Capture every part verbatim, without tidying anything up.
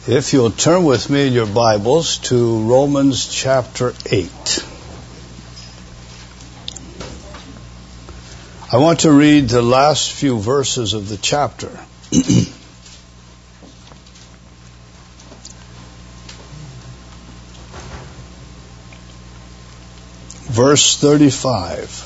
If you'll turn with me in your Bibles to Romans chapter eight. I want to read the last few verses of the chapter. Verse thirty-five.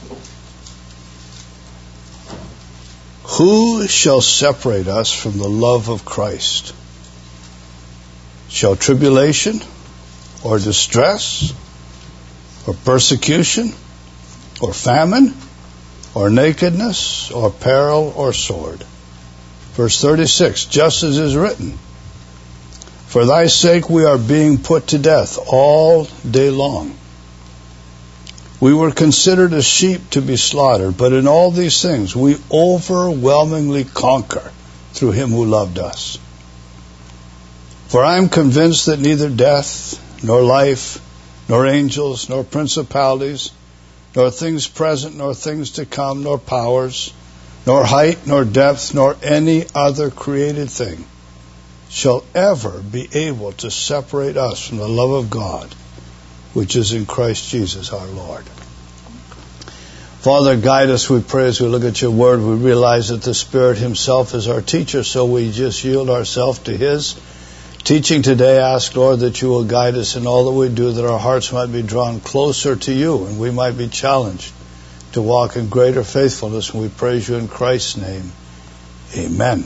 Who shall separate us from the love of Christ? Shall tribulation, or distress, or persecution, or famine, or nakedness, or peril, or sword? Verse thirty-six, just as is written, for thy sake we are being put to death all day long. We were considered as sheep to be slaughtered, but in all these things we overwhelmingly conquer through him who loved us. For I am convinced that neither death, nor life, nor angels, nor principalities, nor things present, nor things to come, nor powers, nor height, nor depth, nor any other created thing shall ever be able to separate us from the love of God, which is in Christ Jesus our Lord. Father, guide us, we pray, as we look at your word. We realize that the Spirit himself is our teacher, so we just yield ourselves to his teaching today. Ask, Lord, that you will guide us in all that we do, that our hearts might be drawn closer to you and we might be challenged to walk in greater faithfulness. And we praise you in Christ's name. Amen.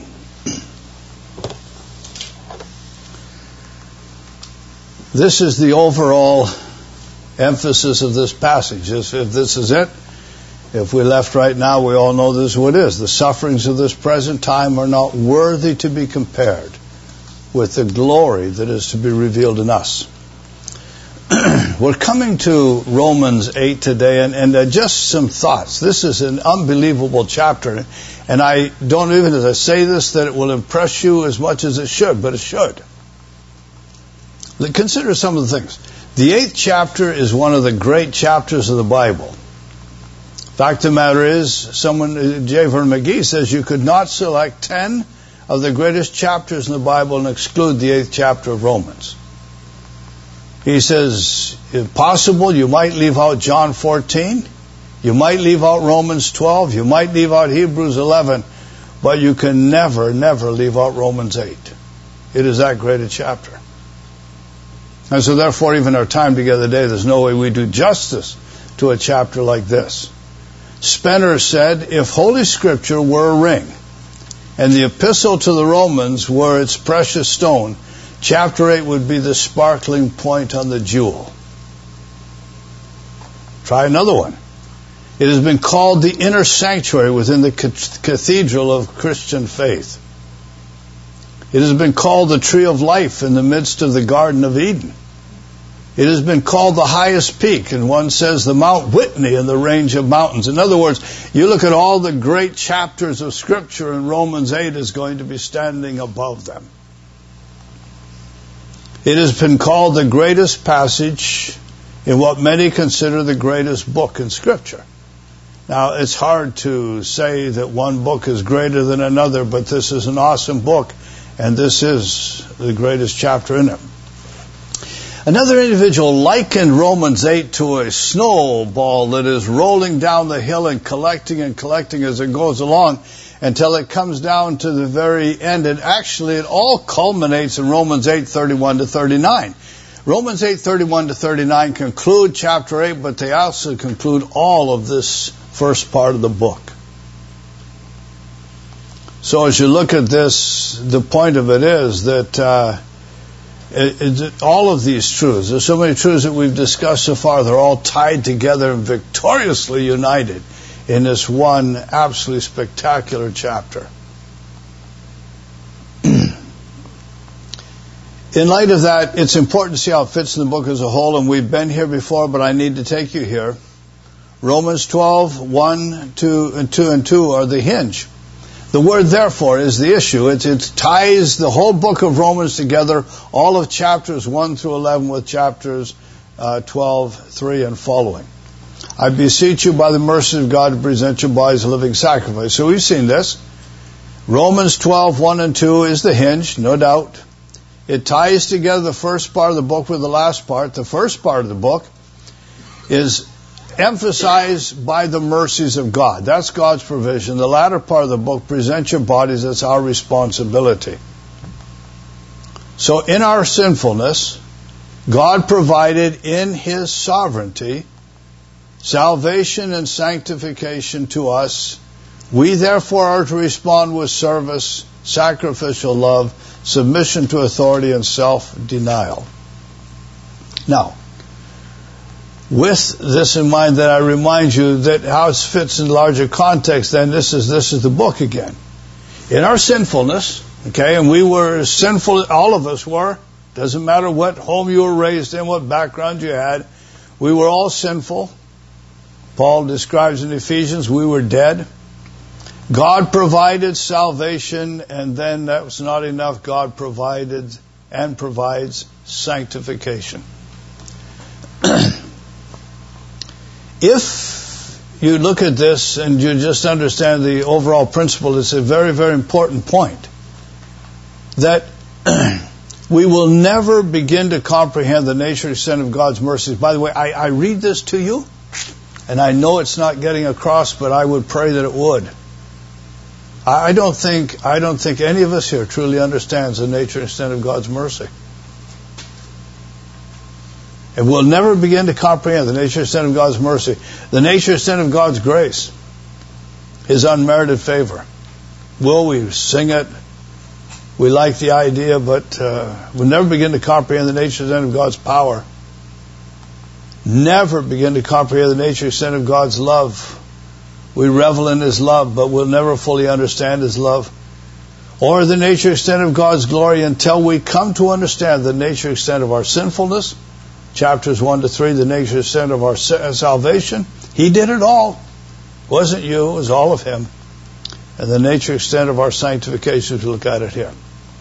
This is the overall emphasis of this passage. If this is it, if we left right now, we all know this is what it is. The sufferings of this present time are not worthy to be compared with the glory that is to be revealed in us. We're coming to Romans eight today, and, and uh, just some thoughts. This is an unbelievable chapter, and I don't even, as I say this, that it will impress you as much as it should, but it should. Consider some of the things. The eighth chapter is one of the great chapters of the Bible. Fact of the matter is, someone, J. Vernon McGee says you could not select ten of the greatest chapters in the Bible and exclude the eighth chapter of Romans. He says, if possible, you might leave out John fourteen, you might leave out Romans twelve, you might leave out Hebrews eleven, but you can never, never leave out Romans eight. It is that great a chapter. And so therefore, even our time together today, there's no way we do justice to a chapter like this. Spener said, if Holy Scripture were a ring, and the epistle to the Romans were its precious stone, chapter eight would be the sparkling point on the jewel. Try another one. It has been called the inner sanctuary within the cathedral of Christian faith. It has been called the tree of life in the midst of the Garden of Eden. It has been called the highest peak, and one says the Mount Whitney in the range of mountains. In other words, you look at all the great chapters of Scripture, and Romans eight is going to be standing above them. It has been called the greatest passage in what many consider the greatest book in Scripture. Now, it's hard to say that one book is greater than another, but this is an awesome book, and this is the greatest chapter in it. Another individual likened Romans eight to a snowball that is rolling down the hill and collecting and collecting as it goes along until it comes down to the very end. And actually, it all culminates in Romans eight, thirty-one to thirty-nine. Romans eight, thirty-one to thirty-nine conclude chapter eight, but they also conclude all of this first part of the book. So as you look at this, the point of it is that uh, it, it, all of these truths, there's so many truths that we've discussed so far, they're all tied together and victoriously united in this one absolutely spectacular chapter. In light of that, it's important to see how it fits in the book as a whole, and we've been here before, but I need to take you here. Romans twelve, one, two, and two and two are the hinge. The word therefore is the issue. It, it ties the whole book of Romans together, all of chapters one through eleven with chapters uh, twelve, three and following. I beseech you by the mercy of God to present your bodies a living sacrifice. So we've seen this. Romans twelve, one and two is the hinge, no doubt. It ties together the first part of the book with the last part. The first part of the book is emphasized by the mercies of God. That's God's provision. The latter part of the book, present your bodies, that's our responsibility. So in our sinfulness, God provided in His sovereignty salvation and sanctification to us. We therefore are to respond with service, sacrificial love, submission to authority, and self-denial. Now, with this in mind, that I remind you that how it fits in larger context, then this is this is the book again. In our sinfulness, okay, and we were sinful, all of us were, doesn't matter what home you were raised in, what background you had, we were all sinful. Paul describes in Ephesians, we were dead. God provided salvation, and then that was not enough. God provided and provides sanctification. If you look at this and you just understand the overall principle, it's a very, very important point. That we will never begin to comprehend the nature and extent of God's mercies. By the way, I, I read this to you, and I know it's not getting across, but I would pray that it would. I, I don't think I don't think any of us here truly understands the nature and extent of God's mercy. And we'll never begin to comprehend the nature and extent of God's mercy, the nature and extent of God's grace, His unmerited favor. Will we sing it? We like the idea, but uh, we'll never begin to comprehend the nature and extent of God's power. Never begin to comprehend the nature and extent of God's love. We revel in His love, but we'll never fully understand His love. Or the nature and extent of God's glory until we come to understand the nature and extent of our sinfulness. Chapters one to three, the nature and extent of our salvation. He did it all. It wasn't you, it was all of Him. And the nature and extent of our sanctification, to look at it here.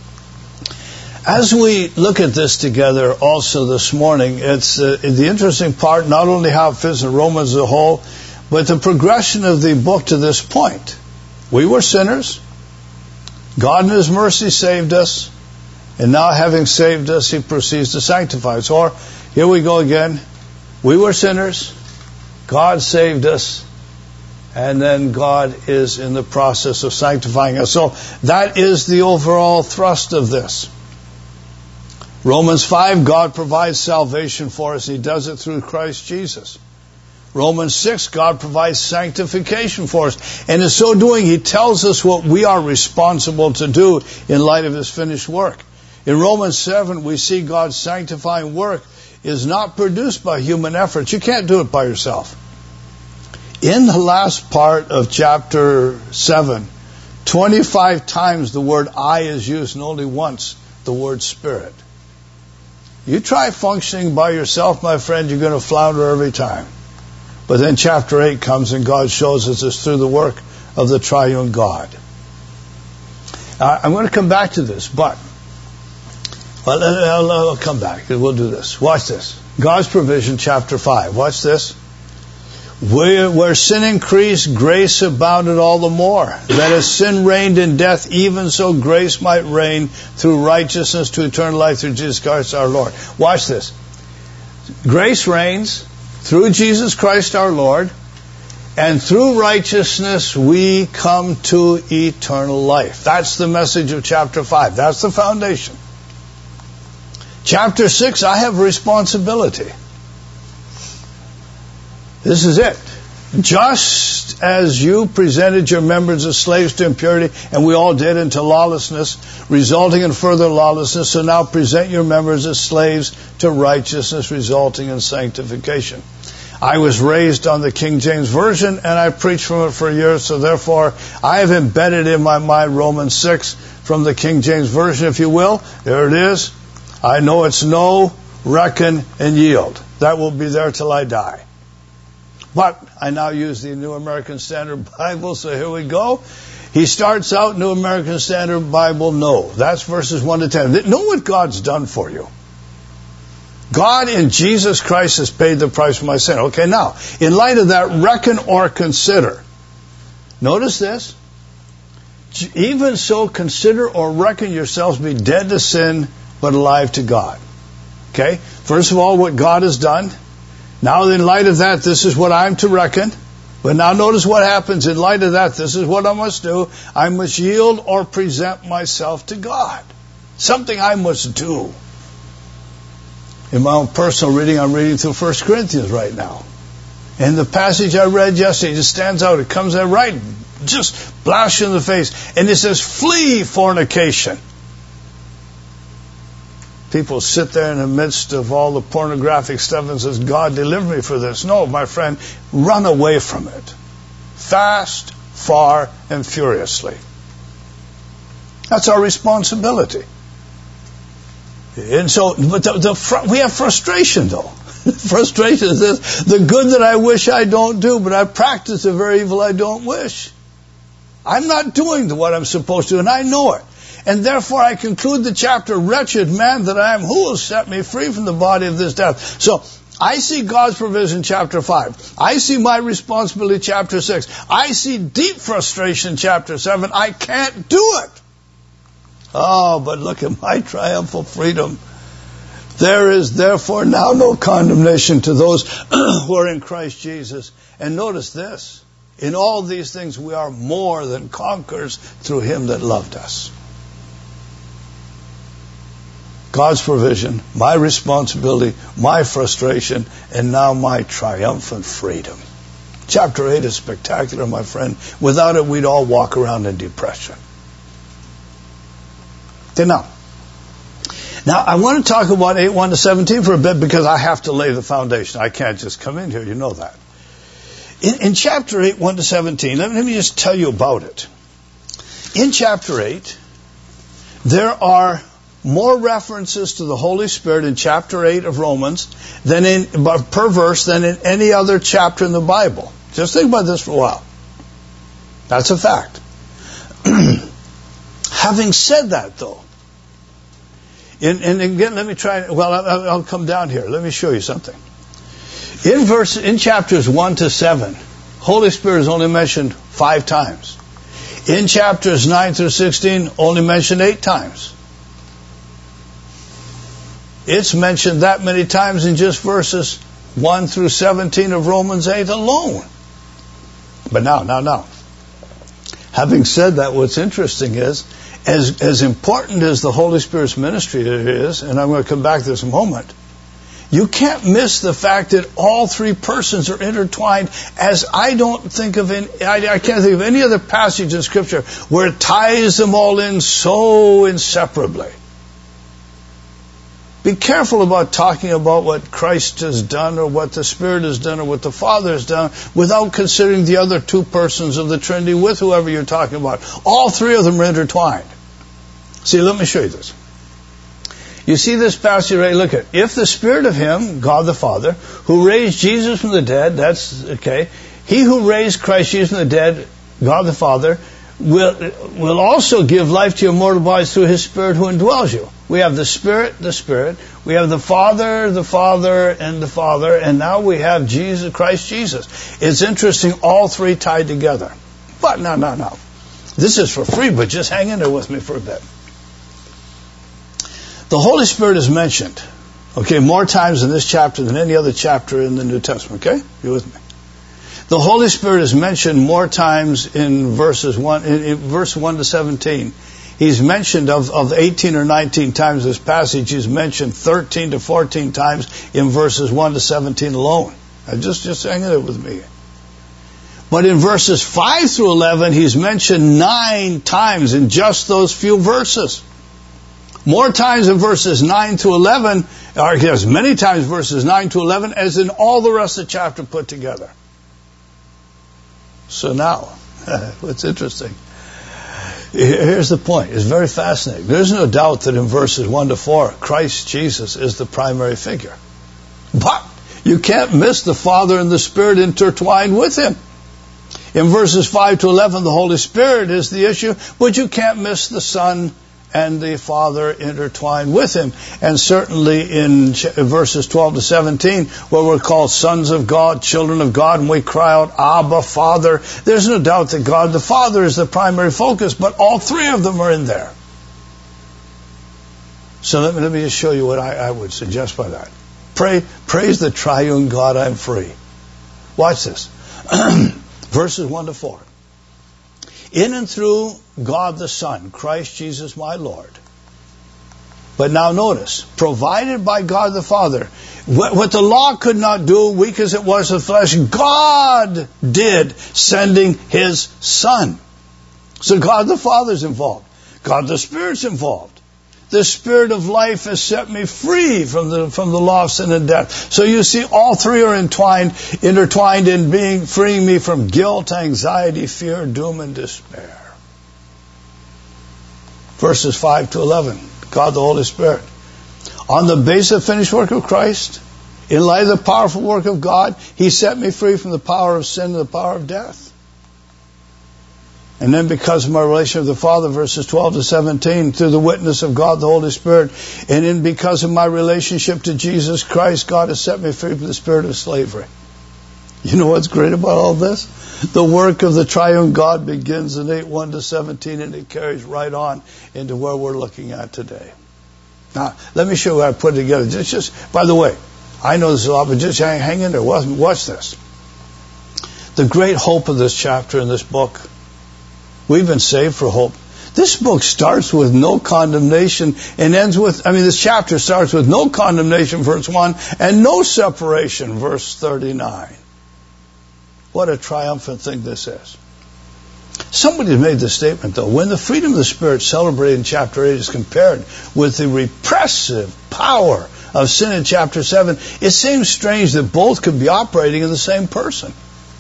As we look at this together also this morning, it's uh, the interesting part, not only how it fits in Romans as a whole, but the progression of the book to this point. We were sinners. God in His mercy saved us. And now having saved us, He proceeds to sanctify us. Or, here we go again. We were sinners. God saved us. And then God is in the process of sanctifying us. So that is the overall thrust of this. Romans five, God provides salvation for us. He does it through Christ Jesus. Romans six, God provides sanctification for us. And in so doing, He tells us what we are responsible to do in light of His finished work. In Romans seven, we see God's sanctifying work is not produced by human efforts. You can't do it by yourself. In the last part of chapter seven, twenty-five times the word I is used and only once the word Spirit. You try functioning by yourself, my friend, you're going to flounder every time. But then chapter eight comes and God shows us it's through the work of the triune God. Uh, I'm going to come back to this, but well, I'll, I'll come back. We'll do this. Watch this. God's provision, chapter five. Watch this. Where, where sin increased, grace abounded all the more. That as sin reigned in death, even so grace might reign through righteousness to eternal life through Jesus Christ our Lord. Watch this. Grace reigns through Jesus Christ our Lord, and through righteousness we come to eternal life. That's the message of chapter five. That's the foundation. Chapter six, I have responsibility. This is it. Just as you presented your members as slaves to impurity, and we all did, into lawlessness, resulting in further lawlessness, so now present your members as slaves to righteousness, resulting in sanctification. I was raised on the King James Version, and I preached from it for years, so therefore I have embedded in my mind Romans six from the King James Version, if you will. There it is. I know it's know, reckon, and yield. That will be there till I die. But I now use the New American Standard Bible, so here we go. He starts out, New American Standard Bible, no. That's verses one to ten. Know what God's done for you. God in Jesus Christ has paid the price for my sin. Okay, now, in light of that, reckon or consider. Notice this. Even so, consider or reckon yourselves be dead to sin, but alive to God. Okay? First of all, what God has done. Now, in light of that, this is what I'm to reckon. But now notice what happens. In light of that, this is what I must do. I must yield or present myself to God. Something I must do. In my own personal reading, I'm reading through First Corinthians right now. And the passage I read yesterday just stands out. It comes out right, just blasts you in the face. And it says, flee fornication. People sit there in the midst of all the pornographic stuff and says, God, deliver me for this. No, my friend, run away from it. Fast, far, and furiously. That's our responsibility. And so, but the, the, we have frustration, though. Frustration is this: the good that I wish I don't do, but I practice the very evil I don't wish. I'm not doing what I'm supposed to, and I know it. And therefore I conclude the chapter, wretched man that I am, who will set me free from the body of this death? So, I see God's provision, chapter five. I see my responsibility, chapter six. I see deep frustration, chapter seven. I can't do it. Oh, but look at my triumphal freedom. There is therefore now no condemnation to those who are in Christ Jesus. And notice this: in all these things we are more than conquerors through him that loved us. God's provision, my responsibility, my frustration, and now my triumphant freedom. Chapter eight is spectacular, my friend. Without it, we'd all walk around in depression. Okay, now, now I want to talk about eight one to seventeen for a bit because I have to lay the foundation. I can't just come in here, you know that. In, in chapter eight, one to seventeen, let me, let me just tell you about it. In chapter eight, there are more references to the Holy Spirit in chapter eight of Romans than in per verse than in any other chapter in the Bible. Just think about this for a while. That's a fact. Having said that, though, in, and again, let me try. Well, I'll, I'll come down here. Let me show you something. In verse, in chapters one to seven, Holy Spirit is only mentioned five times. In chapters nine through sixteen, only mentioned eight times. It's mentioned that many times in just verses one through seventeen of Romans eight alone. But now, now, now. Having said that, what's interesting is, as, as important as the Holy Spirit's ministry is, and I'm going to come back to this in a moment, you can't miss the fact that all three persons are intertwined, as I don't think of any, I, I can't think of any other passage in Scripture where it ties them all in so inseparably. Be careful about talking about what Christ has done or what the Spirit has done or what the Father has done without considering the other two persons of the Trinity with whoever you're talking about. All three of them are intertwined. See, let me show you this. You see this passage right? Look at it. If the Spirit of Him, God the Father, who raised Jesus from the dead, that's okay. He who raised Christ Jesus from the dead, God the Father, will will also give life to your mortal bodies through His Spirit who indwells you. We have the Spirit, the Spirit. We have the Father, the Father, and the Father. And now we have Jesus, Christ Jesus. It's interesting, all three tied together. But no, no, no. This is for free, but just hang in there with me for a bit. The Holy Spirit is mentioned, okay, more times in this chapter than any other chapter in the New Testament, okay? You with me? The Holy Spirit is mentioned more times in verses one, in, in verse one to seventeen. He's mentioned of, of eighteen or nineteen times this passage. He's mentioned thirteen to fourteen times in verses one to seventeen alone. Now just, just hang in there with me. But in verses five through eleven, he's mentioned nine times in just those few verses. More times in verses nine to eleven, or as many times verses nine to eleven as in all the rest of the chapter put together. So now, what's interesting, here's the point. It's very fascinating. There's no doubt that in verses one to four, Christ Jesus is the primary figure. But you can't miss the Father and the Spirit intertwined with Him. In verses five to eleven, the Holy Spirit is the issue, but you can't miss the Son and the Father intertwined with Him. And certainly in verses twelve to seventeen, where we're called sons of God, children of God, and we cry out, Abba, Father, there's no doubt that God the Father is the primary focus, but all three of them are in there. So let me, let me just show you what I, I would suggest by that. Pray, praise the triune God, I'm free. Watch this. Verses one to four. In and through God the Son, Christ Jesus my Lord. But now notice, provided by God the Father. What, what the law could not do, weak as it was of flesh, God did, sending His Son. So God the Father's involved. God the Spirit's involved. The Spirit of life has set me free from the from the law of sin and death. So you see, all three are entwined, intertwined in being freeing me from guilt, anxiety, fear, doom, and despair. Verses five to eleven. God the Holy Spirit. On the basis of the finished work of Christ, in light of the powerful work of God, He set me free from the power of sin and the power of death. And then because of my relationship with the Father, verses twelve to seventeen, through the witness of God the Holy Spirit, and in because of my relationship to Jesus Christ, God has set me free from the spirit of slavery. You know what's great about all this? The work of the triune God begins in eight one to seventeen, and it carries right on into where we're looking at today. Now, let me show you how I put it together. Just, just by the way, I know this is a lot, but just hang, hang in there. Watch, watch this. The great hope of this chapter in this book. We've been saved for hope. This book starts with no condemnation and ends with, I mean, this chapter starts with no condemnation, verse one, and no separation, verse thirty-nine. What a triumphant thing this is. Somebody made this statement, though. When the freedom of the Spirit celebrated in chapter eight is compared with the repressive power of sin in chapter seven, it seems strange that both could be operating in the same person.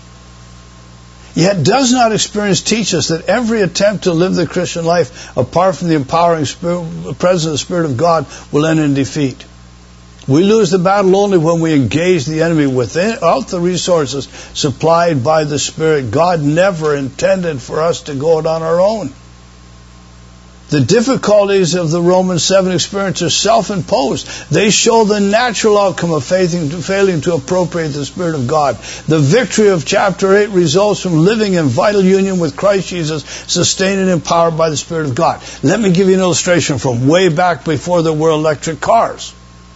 Yet does not experience teach us that every attempt to live the Christian life apart from the empowering spirit, presence of the Spirit of God will end in defeat. We lose the battle only when we engage the enemy without the resources supplied by the Spirit. God never intended for us to go it on our own. The difficulties of the Romans seven experience are self-imposed. They show the natural outcome of failing to appropriate the Spirit of God. The victory of chapter eight results from living in vital union with Christ Jesus, sustained and empowered by the Spirit of God. Let me give you an illustration from way back before there were electric cars.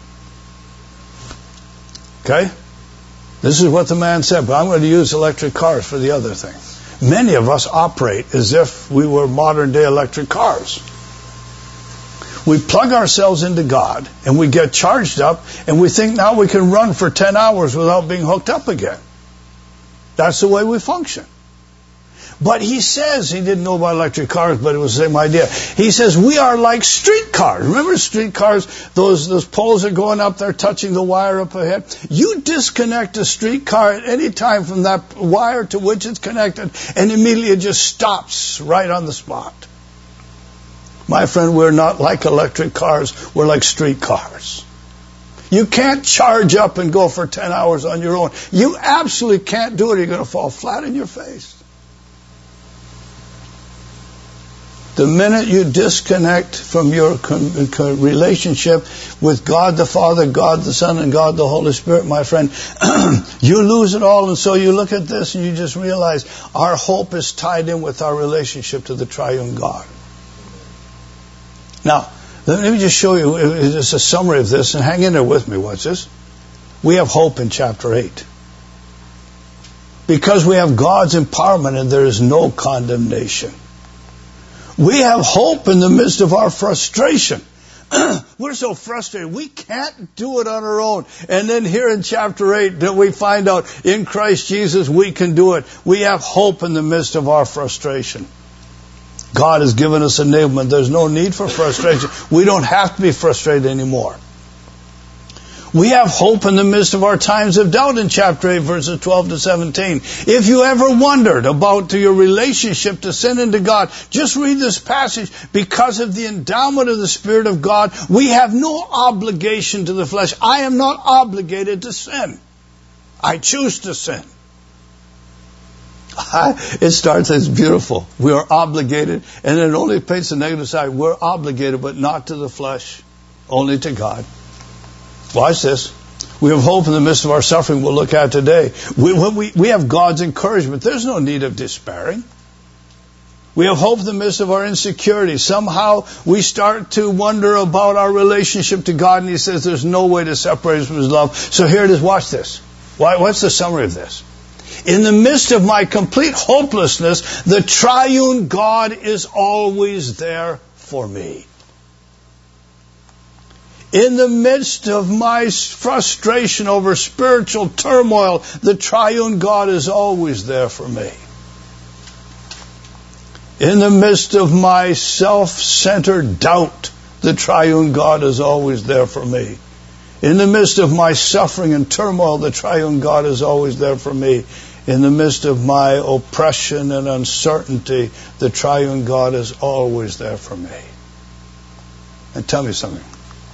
Okay? This is what the man said, but I'm going to use electric cars for the other thing. Many of us operate as if we were modern-day electric cars. We plug ourselves into God, and we get charged up, and we think now we can run for ten hours without being hooked up again. That's the way we function. But he says, he didn't know about electric cars, but it was the same idea. He says, we are like streetcars. Remember streetcars? Those, those poles are going up there, touching the wire up ahead. You disconnect a streetcar at any time from that wire to which it's connected, and immediately it just stops right on the spot. My friend, we're not like electric cars. We're like streetcars. You can't charge up and go for ten hours on your own. You absolutely can't do it. You're going to fall flat in your face. The minute you disconnect from your relationship with God the Father, God the Son, and God the Holy Spirit, my friend, you lose it all. And so you look at this and you just realize our hope is tied in with our relationship to the triune God. Now, let me just show you just a summary of this, and hang in there with me. Watch this. We have hope in chapter eight. Because we have God's empowerment and there is no condemnation. We have hope in the midst of our frustration. We're so frustrated. We can't do it on our own. And then here in chapter eight, that we find out in Christ Jesus we can do it. We have hope in the midst of our frustration. God has given us enablement. There's no need for frustration. We don't have to be frustrated anymore. We have hope in the midst of our times of doubt in chapter eight, verses twelve to seventeen. If you ever wondered about your relationship to sin and to God, just read this passage. Because of the endowment of the Spirit of God, we have no obligation to the flesh. I am not obligated to sin. I choose to sin. It starts as beautiful. We are obligated, and it only paints the negative side. We're obligated, but not to the flesh, only to God. Watch this. We have hope in the midst of our suffering we'll look at today. We, we, we have God's encouragement. There's no need of despairing. We have hope in the midst of our insecurity. Somehow we start to wonder about our relationship to God, and he says there's no way to separate us from his love. So here it is. Watch this. Why, what's the summary of this? In the midst of my complete hopelessness, the triune God is always there for me. In the midst of my frustration over spiritual turmoil, the triune God is always there for me. In the midst of my self-centered doubt, the triune God is always there for me. In the midst of my suffering and turmoil, the triune God is always there for me. In the midst of my oppression and uncertainty, the triune God is always there for me. And tell me something.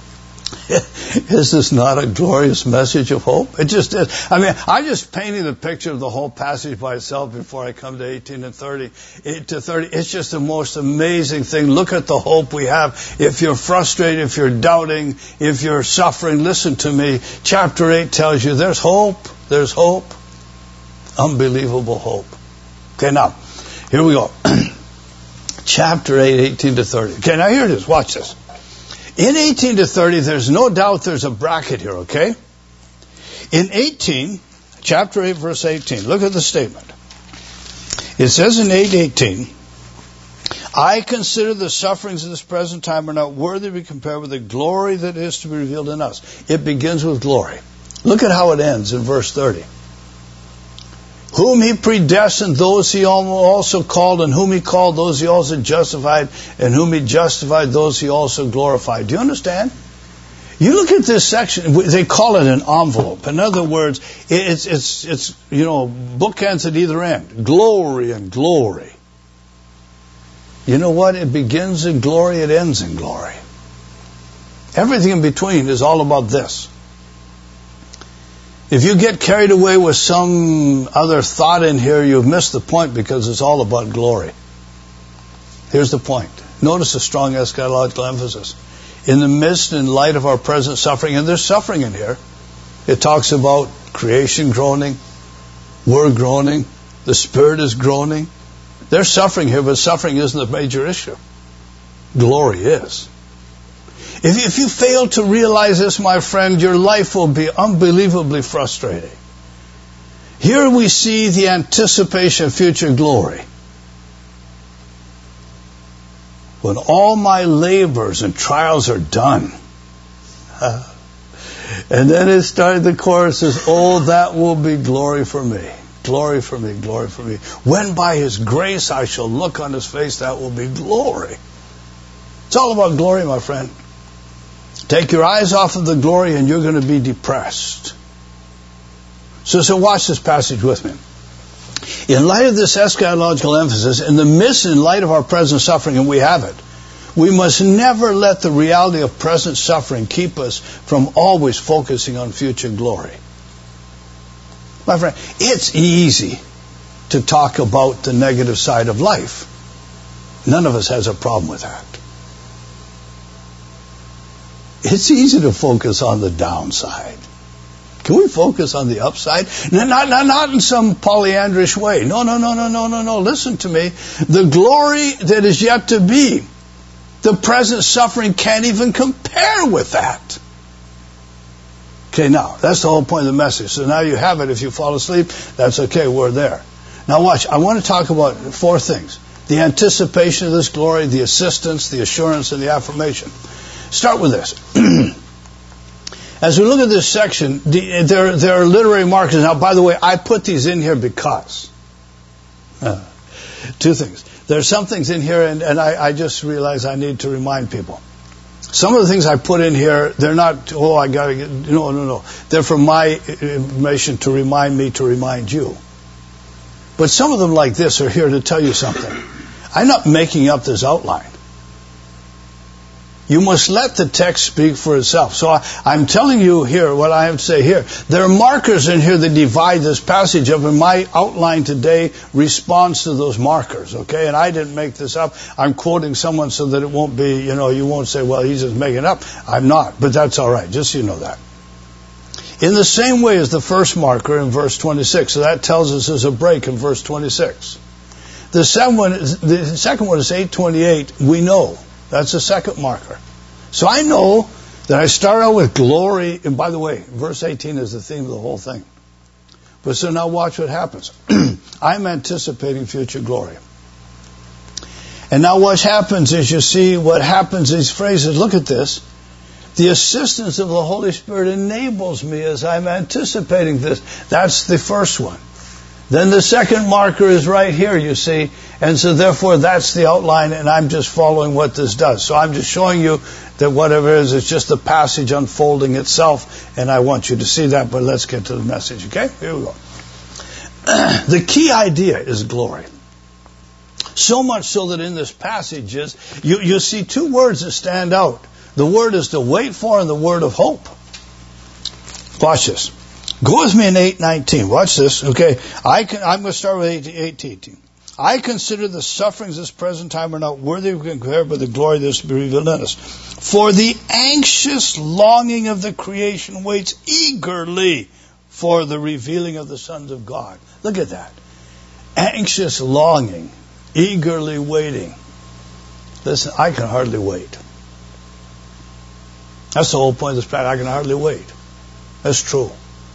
Is this not a glorious message of hope? It just is. I mean, I'm just painting the picture of the whole passage by itself before I come to eighteen and thirty. To thirty, it's just the most amazing thing. Look at the hope we have. If you're frustrated, if you're doubting, if you're suffering, listen to me. Chapter eight tells you there's hope. There's hope. Unbelievable hope. Okay, now, here we go. Chapter eight, eighteen to thirty. Okay, now here it is. Watch this. In eighteen to thirty, there's no doubt there's a bracket here, okay? In eighteen, chapter eight, verse eighteen, look at the statement. It says in eight eighteen, I consider the sufferings of this present time are not worthy to be compared with the glory that is to be revealed in us. It begins with glory. Look at how it ends in verse thirty. Whom he predestined, those he also called, and whom he called, those he also justified, and whom he justified, those he also glorified. Do you understand? You look at this section, they call it an envelope. In other words, it's, it's, it's, you know, bookends at either end. Glory and glory. You know what? It begins in glory, it ends in glory. Everything in between is all about this. If you get carried away with some other thought in here, you've missed the point because it's all about glory. Here's the point. Notice the strong eschatological emphasis. In the midst and light of our present suffering, and there's suffering in here, it talks about creation groaning, we're groaning, the Spirit is groaning. There's suffering here, but suffering isn't the major issue. Glory is. If, if you fail to realize this, my friend, your life will be unbelievably frustrating. Here we see the anticipation of future glory. When all my labors and trials are done. Uh, and then it started, the chorus says, oh, that will be glory for me. Glory for me, glory for me. When by his grace I shall look on his face, that will be glory. It's all about glory, my friend. Take your eyes off of the glory and you're going to be depressed. So, so watch this passage with me. In light of this eschatological emphasis, in the midst and light of our present suffering, and we have it, we must never let the reality of present suffering keep us from always focusing on future glory. My friend, it's easy to talk about the negative side of life. None of us has a problem with that. It's easy to focus on the downside. Can we focus on the upside? No, not, not, not in some polyandrous way. No, no, no, no, no, no, no. Listen to me. The glory that is yet to be, the present suffering can't even compare with that. Okay, now, that's the whole point of the message. So now you have it. If you fall asleep, that's okay. We're there. Now watch. I want to talk about four things. The anticipation of this glory, the assistance, the assurance, and the affirmation. Start with this. As we look at this section, the, there, there are literary markers. Now, by the way, I put these in here because. Uh, two things. There are some things in here, and, and I, I just realize I need to remind people. Some of the things I put in here, they're not, oh, I got to get, no, no, no. They're for my information to remind me to remind you. But some of them like this are here to tell you something. I'm not making up this outline. You must let the text speak for itself. So I, I'm telling you here what I have to say here. There are markers in here that divide this passage up, and my outline today responds to those markers, okay? And I didn't make this up. I'm quoting someone so that it won't be, you know, you won't say, well, he's just making it up. I'm not, but that's all right, just so you know that. In the same way as the first marker in verse twenty-six, so that tells us there's a break in verse twenty-six. The second one is, the second one is eight twenty-eight. We know. That's the second marker. So I know that I start out with glory. And by the way, verse eighteen is the theme of the whole thing. But so now watch what happens. I'm anticipating future glory. And now what happens is, you see what happens, these phrases, look at this. The assistance of the Holy Spirit enables me as I'm anticipating this. That's the first one. Then the second marker is right here, you see. And so therefore that's the outline, and I'm just following what this does. So I'm just showing you that whatever it is, it's just the passage unfolding itself, and I want you to see that, but let's get to the message, okay? Here we go. The key idea is glory. So much so that in this passage is, you, you see two words that stand out. The word is to wait for and the word of hope. Watch this. Go with me in eight nineteen. Watch this. Okay, I can, I'm going to start with eight eighteen. I consider the sufferings of this present time are not worthy of compared with the glory that is to be revealed in us. For the anxious longing of the creation waits eagerly for the revealing of the sons of God. Look at that. Anxious longing, eagerly waiting. Listen, I can hardly wait. That's the whole point of this prayer. I can hardly wait. That's true.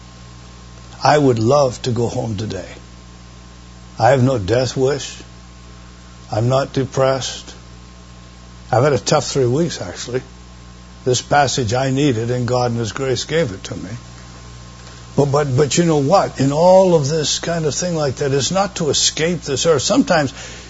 I would love to go home today. I have no death wish. I'm not depressed. I've had a tough three weeks, actually. This passage I needed, and God in His grace gave it to me. But, but, but you know what? In all of this kind of thing like that, it's not to escape this earth. Sometimes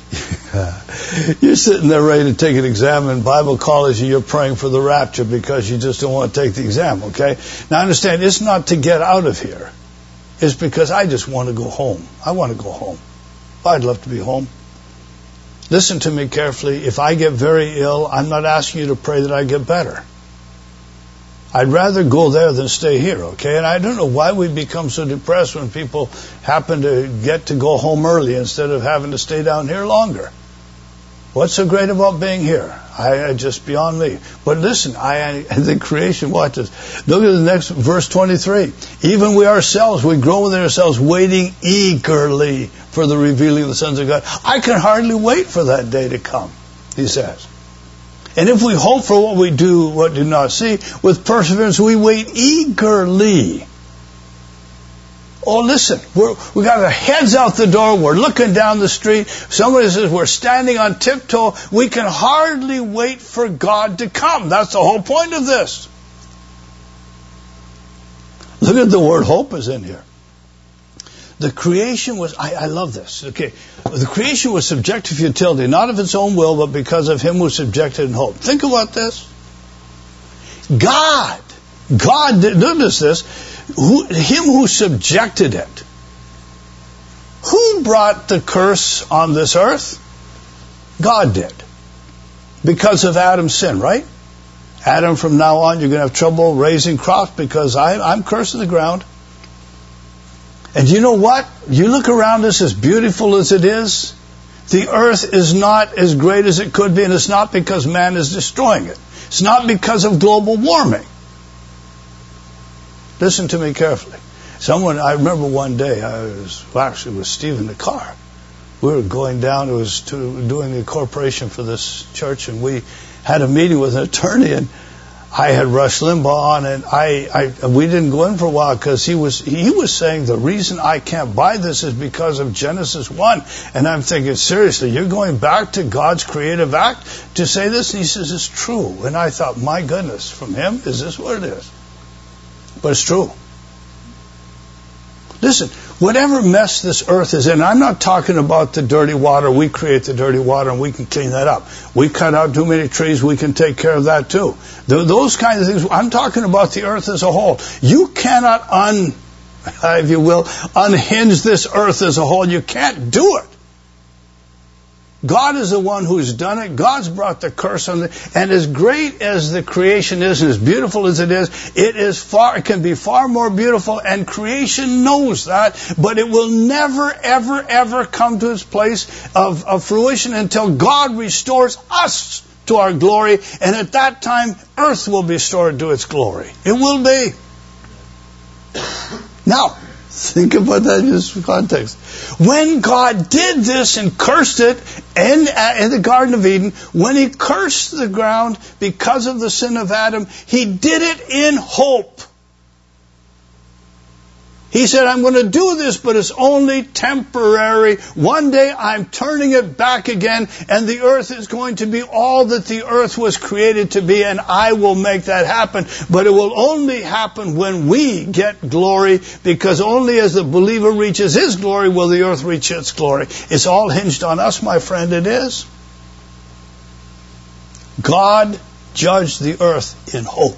you're sitting there ready to take an exam in Bible college and you're praying for the rapture because you just don't want to take the exam, okay? Now understand, it's not to get out of here. It's because I just want to go home. I want to go home. I'd love to be home. Listen to me carefully. If I get very ill, I'm not asking you to pray that I get better. I'd rather go there than stay here, okay? And I don't know why we become so depressed when people happen to get to go home early instead of having to stay down here longer. What's so great about being here? I, I just beyond me. But listen, I, I the creation, watch this. Look at the next verse twenty-three. Even we ourselves, we grow within ourselves, waiting eagerly for the revealing of the sons of God. I can hardly wait for that day to come, he says. And if we hope for what we do, what do not see, with perseverance we wait eagerly. Oh, listen, we're, we got our heads out the door, we're looking down the street, somebody says we're standing on tiptoe, we can hardly wait for God to come. That's the whole point of this. Look at the word hope is in here. The creation was, I, I love this, okay. The creation was subject to futility, not of its own will, but because of Him who subjected in hope. Think about this. God, God did this, who, Him who subjected it. Who brought the curse on this earth? God did. Because of Adam's sin, right? Adam, from now on, you're going to have trouble raising crops because I, I'm cursing the ground. And you know what? You look around us, as beautiful as it is, the earth is not as great as it could be, and it's not because man is destroying it. It's not because of global warming. Listen to me carefully. Someone, I remember one day, I was, well, actually it was Steve in the car. We were going down, it was to, doing the incorporation for this church, and we had a meeting with an attorney, and I had Rush Limbaugh on, and I, I we didn't go in for a while because he was he was saying the reason I can't buy this is because of Genesis one. And I'm thinking, seriously, you're going back to God's creative act to say this? And he says, it's true. And I thought, my goodness, from him, is this what it is? But it's true. Listen, whatever mess this earth is in, I'm not talking about the dirty water. We create the dirty water and we can clean that up. We cut out too many trees, we can take care of that too. Th- those kinds of things. I'm talking about the earth as a whole. You cannot, un, if you will, unhinge this earth as a whole. You can't do it. God is the one who's done it. God's brought the curse on it. And as great as the creation is and as beautiful as it is, it is far, it can be far more beautiful, and creation knows that, but it will never, ever, ever come to its place of, of fruition until God restores us to our glory, and at that time, earth will be restored to its glory. It will be. Now, Think about that in this context. When God did this and cursed it in, in the Garden of Eden, when he cursed the ground because of the sin of Adam, he did it in hope. He said, I'm going to do this, but it's only temporary. One day I'm turning it back again, and the earth is going to be all that the earth was created to be, and I will make that happen. But it will only happen when we get glory, because only as the believer reaches his glory will the earth reach its glory. It's all hinged on us, my friend, it is. God judged the earth in hope.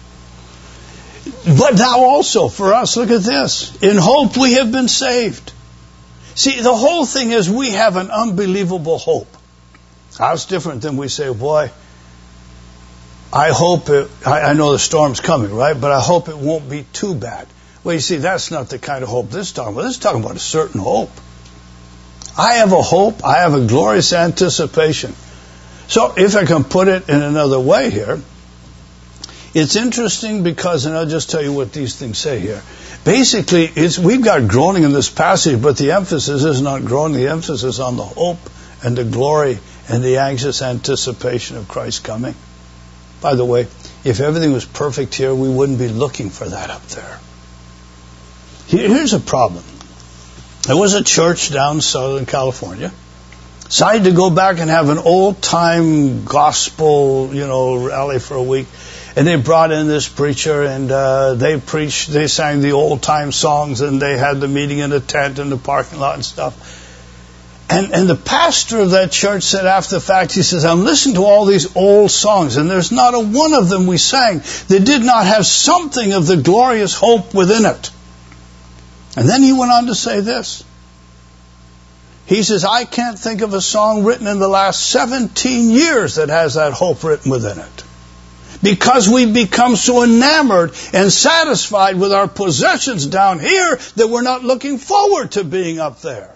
But now also, for us, look at this. In hope we have been saved. See, the whole thing is we have an unbelievable hope. That's different than we say, boy, I hope it, I, I know the storm's coming, right? But I hope it won't be too bad. Well, you see, that's not the kind of hope this is talking about. This is talking about a certain hope. I have a hope. I have a glorious anticipation. So if I can put it in another way here, it's interesting because, and I'll just tell you what these things say here. Basically, it's, we've got groaning in this passage, but the emphasis is not groaning. The emphasis is on the hope and the glory and the anxious anticipation of Christ's coming. By the way, if everything was perfect here, we wouldn't be looking for that up there. Here's a problem. There was a church down in Southern California. Decided to go back and have an old-time gospel, you know, rally for a week. And they brought in this preacher, and uh, they preached, they sang the old-time songs, and they had the meeting in a tent in the parking lot and stuff. And, and the pastor of that church said after the fact, he says, I'm listening to all these old songs, and there's not a one of them we sang that did not have something of the glorious hope within it. And then he went on to say this. He says, I can't think of a song written in the last seventeen years that has that hope written within it. Because we've become so enamored and satisfied with our possessions down here that we're not looking forward to being up there.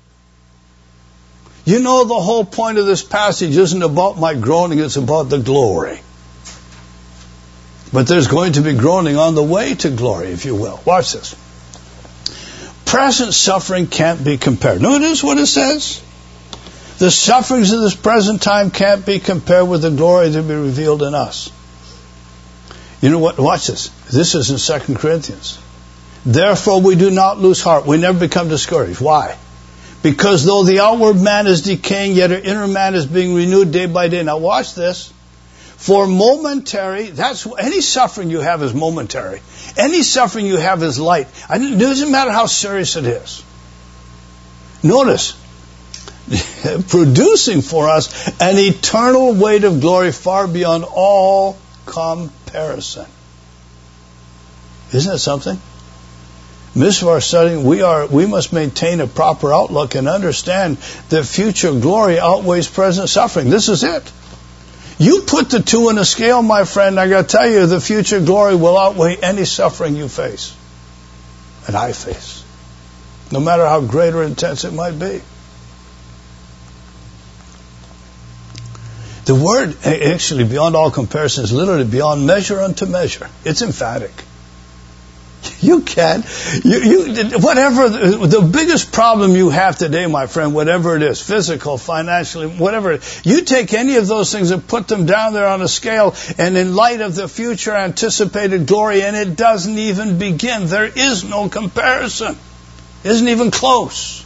You know, the whole point of this passage isn't about my groaning, it's about the glory. But there's going to be groaning on the way to glory, if you will. Watch this. Present suffering can't be compared. Notice what it says. The sufferings of this present time can't be compared with the glory to be revealed in us. You know what? Watch this. This is in Second Corinthians. Therefore we do not lose heart. We never become discouraged. Why? Because though the outward man is decaying, yet our inner man is being renewed day by day. Now watch this. For momentary, that's any suffering you have is momentary. Any suffering you have is light. It doesn't matter how serious it is. Notice, producing for us an eternal weight of glory far beyond all comparison. Isn't that something? Midst of our studying, we are we must maintain a proper outlook and understand that future glory outweighs present suffering. This is it. You put the two in a scale, my friend, I got to tell you, the future glory will outweigh any suffering you face and I face, no matter how great or intense it might be. The word, actually, beyond all comparison, is literally beyond measure unto measure. It's emphatic. You can't, you, you, whatever, the, the biggest problem you have today, my friend, whatever it is, physical, financially, whatever, you take any of those things and put them down there on a scale, and in light of the future anticipated glory, and it doesn't even begin. There is no comparison. It isn't even close.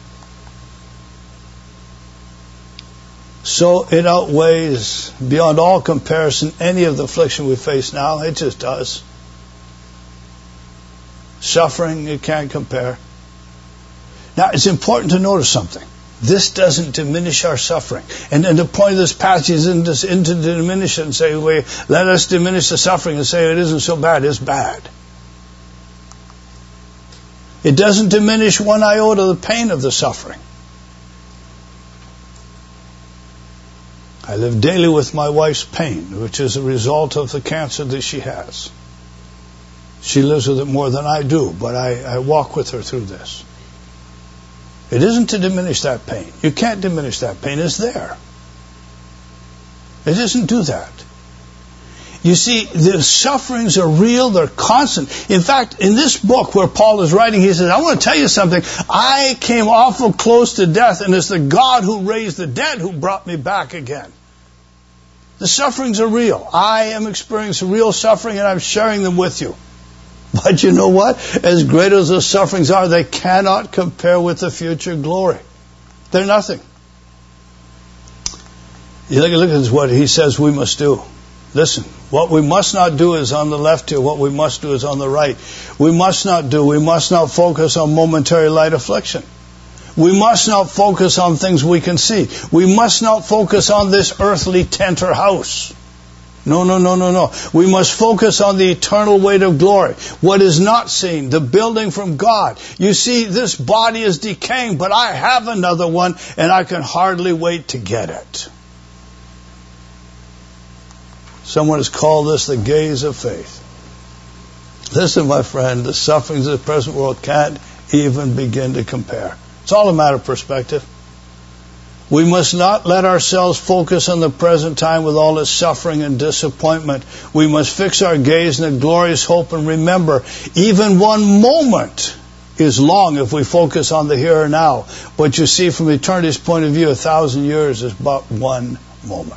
So it outweighs, beyond all comparison, any of the affliction we face now. It just does. Suffering, you can't compare. Now, it's important to notice something. This doesn't diminish our suffering. And, and the point of this passage isn't to, isn't to diminish it and say, wait, let us diminish the suffering and say it isn't so bad. It's bad. It doesn't diminish one iota the pain of the suffering. I live daily with my wife's pain, which is a result of the cancer that she has. She lives with it more than I do, but I, I walk with her through this. It isn't to diminish that pain. You can't diminish that pain. It's there. It doesn't do that. You see, the sufferings are real, they're constant. In fact, in this book where Paul is writing, he says, I want to tell you something. I came awful close to death, and it's the God who raised the dead who brought me back again. The sufferings are real. I am experiencing real suffering, and I'm sharing them with you. But you know what? As great as those sufferings are, they cannot compare with the future glory. They're nothing. You look, look at what he says we must do. Listen, what we must not do is on the left here. What we must do is on the right. We must not do, we must not focus on momentary light affliction. We must not focus on things we can see. We must not focus on this earthly tent or house. No, no, no, no, no. We must focus on the eternal weight of glory. What is not seen, the building from God. You see, this body is decaying, but I have another one, and I can hardly wait to get it. Someone has called this the gaze of faith. Listen, my friend, the sufferings of the present world can't even begin to compare. It's all a matter of perspective. We must not let ourselves focus on the present time with all its suffering and disappointment. We must fix our gaze in a glorious hope and remember, even one moment is long if we focus on the here and now. But you see, from eternity's point of view, a thousand years is but one moment.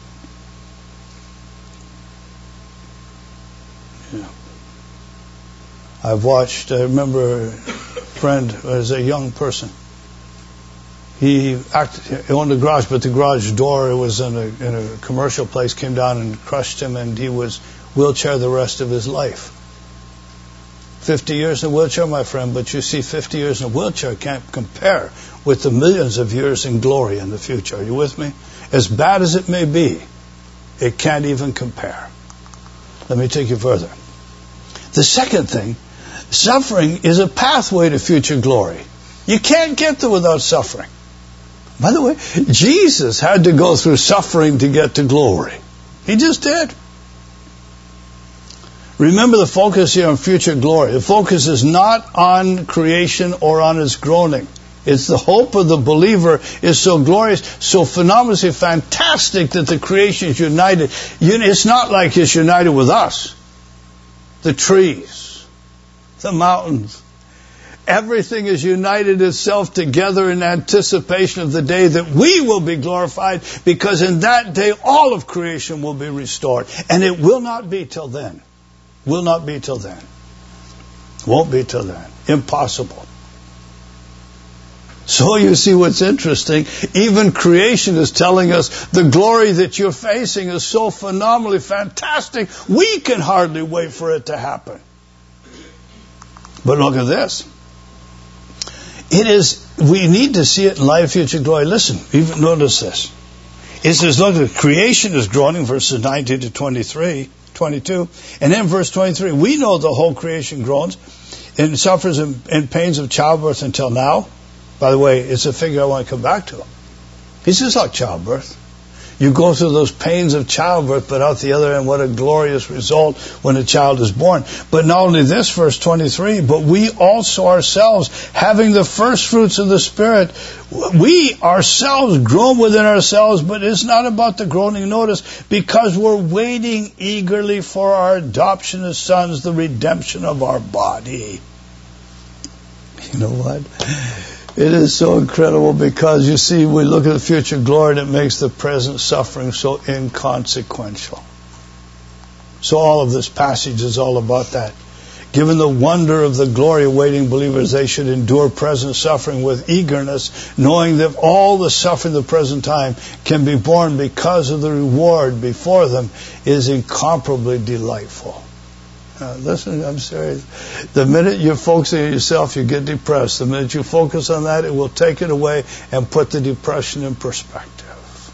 Yeah. I've watched, I remember a friend as a young person. He acted, he owned a garage, but the garage door, it was in a, in a commercial place, came down and crushed him, and he was wheelchair the rest of his life. Fifty years in a wheelchair, my friend, but you see, fifty years in a wheelchair can't compare with the millions of years in glory in the future. Are you with me? As bad as it may be, it can't even compare. Let me take you further. The second thing, suffering is a pathway to future glory. You can't get there without suffering. By the way, Jesus had to go through suffering to get to glory. He just did. Remember the focus here on future glory. The focus is not on creation or on its groaning. It's the hope of the believer is so glorious, so phenomenally fantastic that the creation is united. It's not like it's united with us. The trees, the mountains, everything is united itself together in anticipation of the day that we will be glorified, because in that day all of creation will be restored. And it will not be till then. Will not be till then. Won't be till then. Impossible. So you see what's interesting. Even creation is telling us the glory that you're facing is so phenomenally fantastic, we can hardly wait for it to happen. But look at this. It is, we need to see it in light of future glory. Listen, even notice this. It says, look, the creation is groaning, verses nineteen to twenty-three, twenty-two. And then verse twenty-three, we know the whole creation groans and suffers in, in pains of childbirth until now. By the way, it's a figure I want to come back to. He says, like childbirth. You go through those pains of childbirth, but out the other end, what a glorious result when a child is born. But not only this, verse twenty-three, but we also ourselves, having the first fruits of the Spirit, we ourselves groan within ourselves, but it's not about the groaning, notice, because we're waiting eagerly for our adoption as sons, the redemption of our body. You know what? It is so incredible, because, you see, we look at the future glory and it makes the present suffering so inconsequential. So all of this passage is all about that. Given the wonder of the glory awaiting believers, they should endure present suffering with eagerness, knowing that all the suffering of the present time can be borne because of the reward before them is incomparably delightful. Uh, listen, I'm serious. The minute you're focusing on yourself, you get depressed. The minute you focus on that, it will take it away and put the depression in perspective.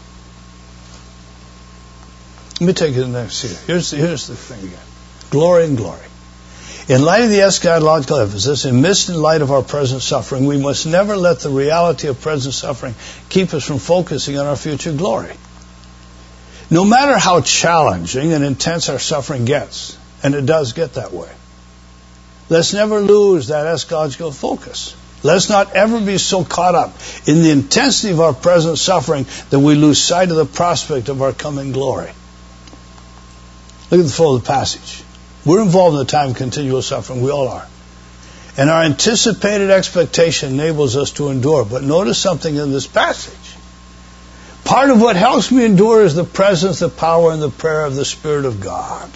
Let me take you to the next here. Here's, here's the thing again. Glory and glory. In light of the eschatological emphasis, in midst and light of our present suffering, we must never let the reality of present suffering keep us from focusing on our future glory. No matter how challenging and intense our suffering gets, and it does get that way, let's never lose that eschatological focus. Let's not ever be so caught up in the intensity of our present suffering that we lose sight of the prospect of our coming glory. Look at the flow of the passage. We're involved in the time of continual suffering. We all are. And our anticipated expectation enables us to endure. But notice something in this passage. Part of what helps me endure is the presence, the power, and the prayer of the Spirit of God.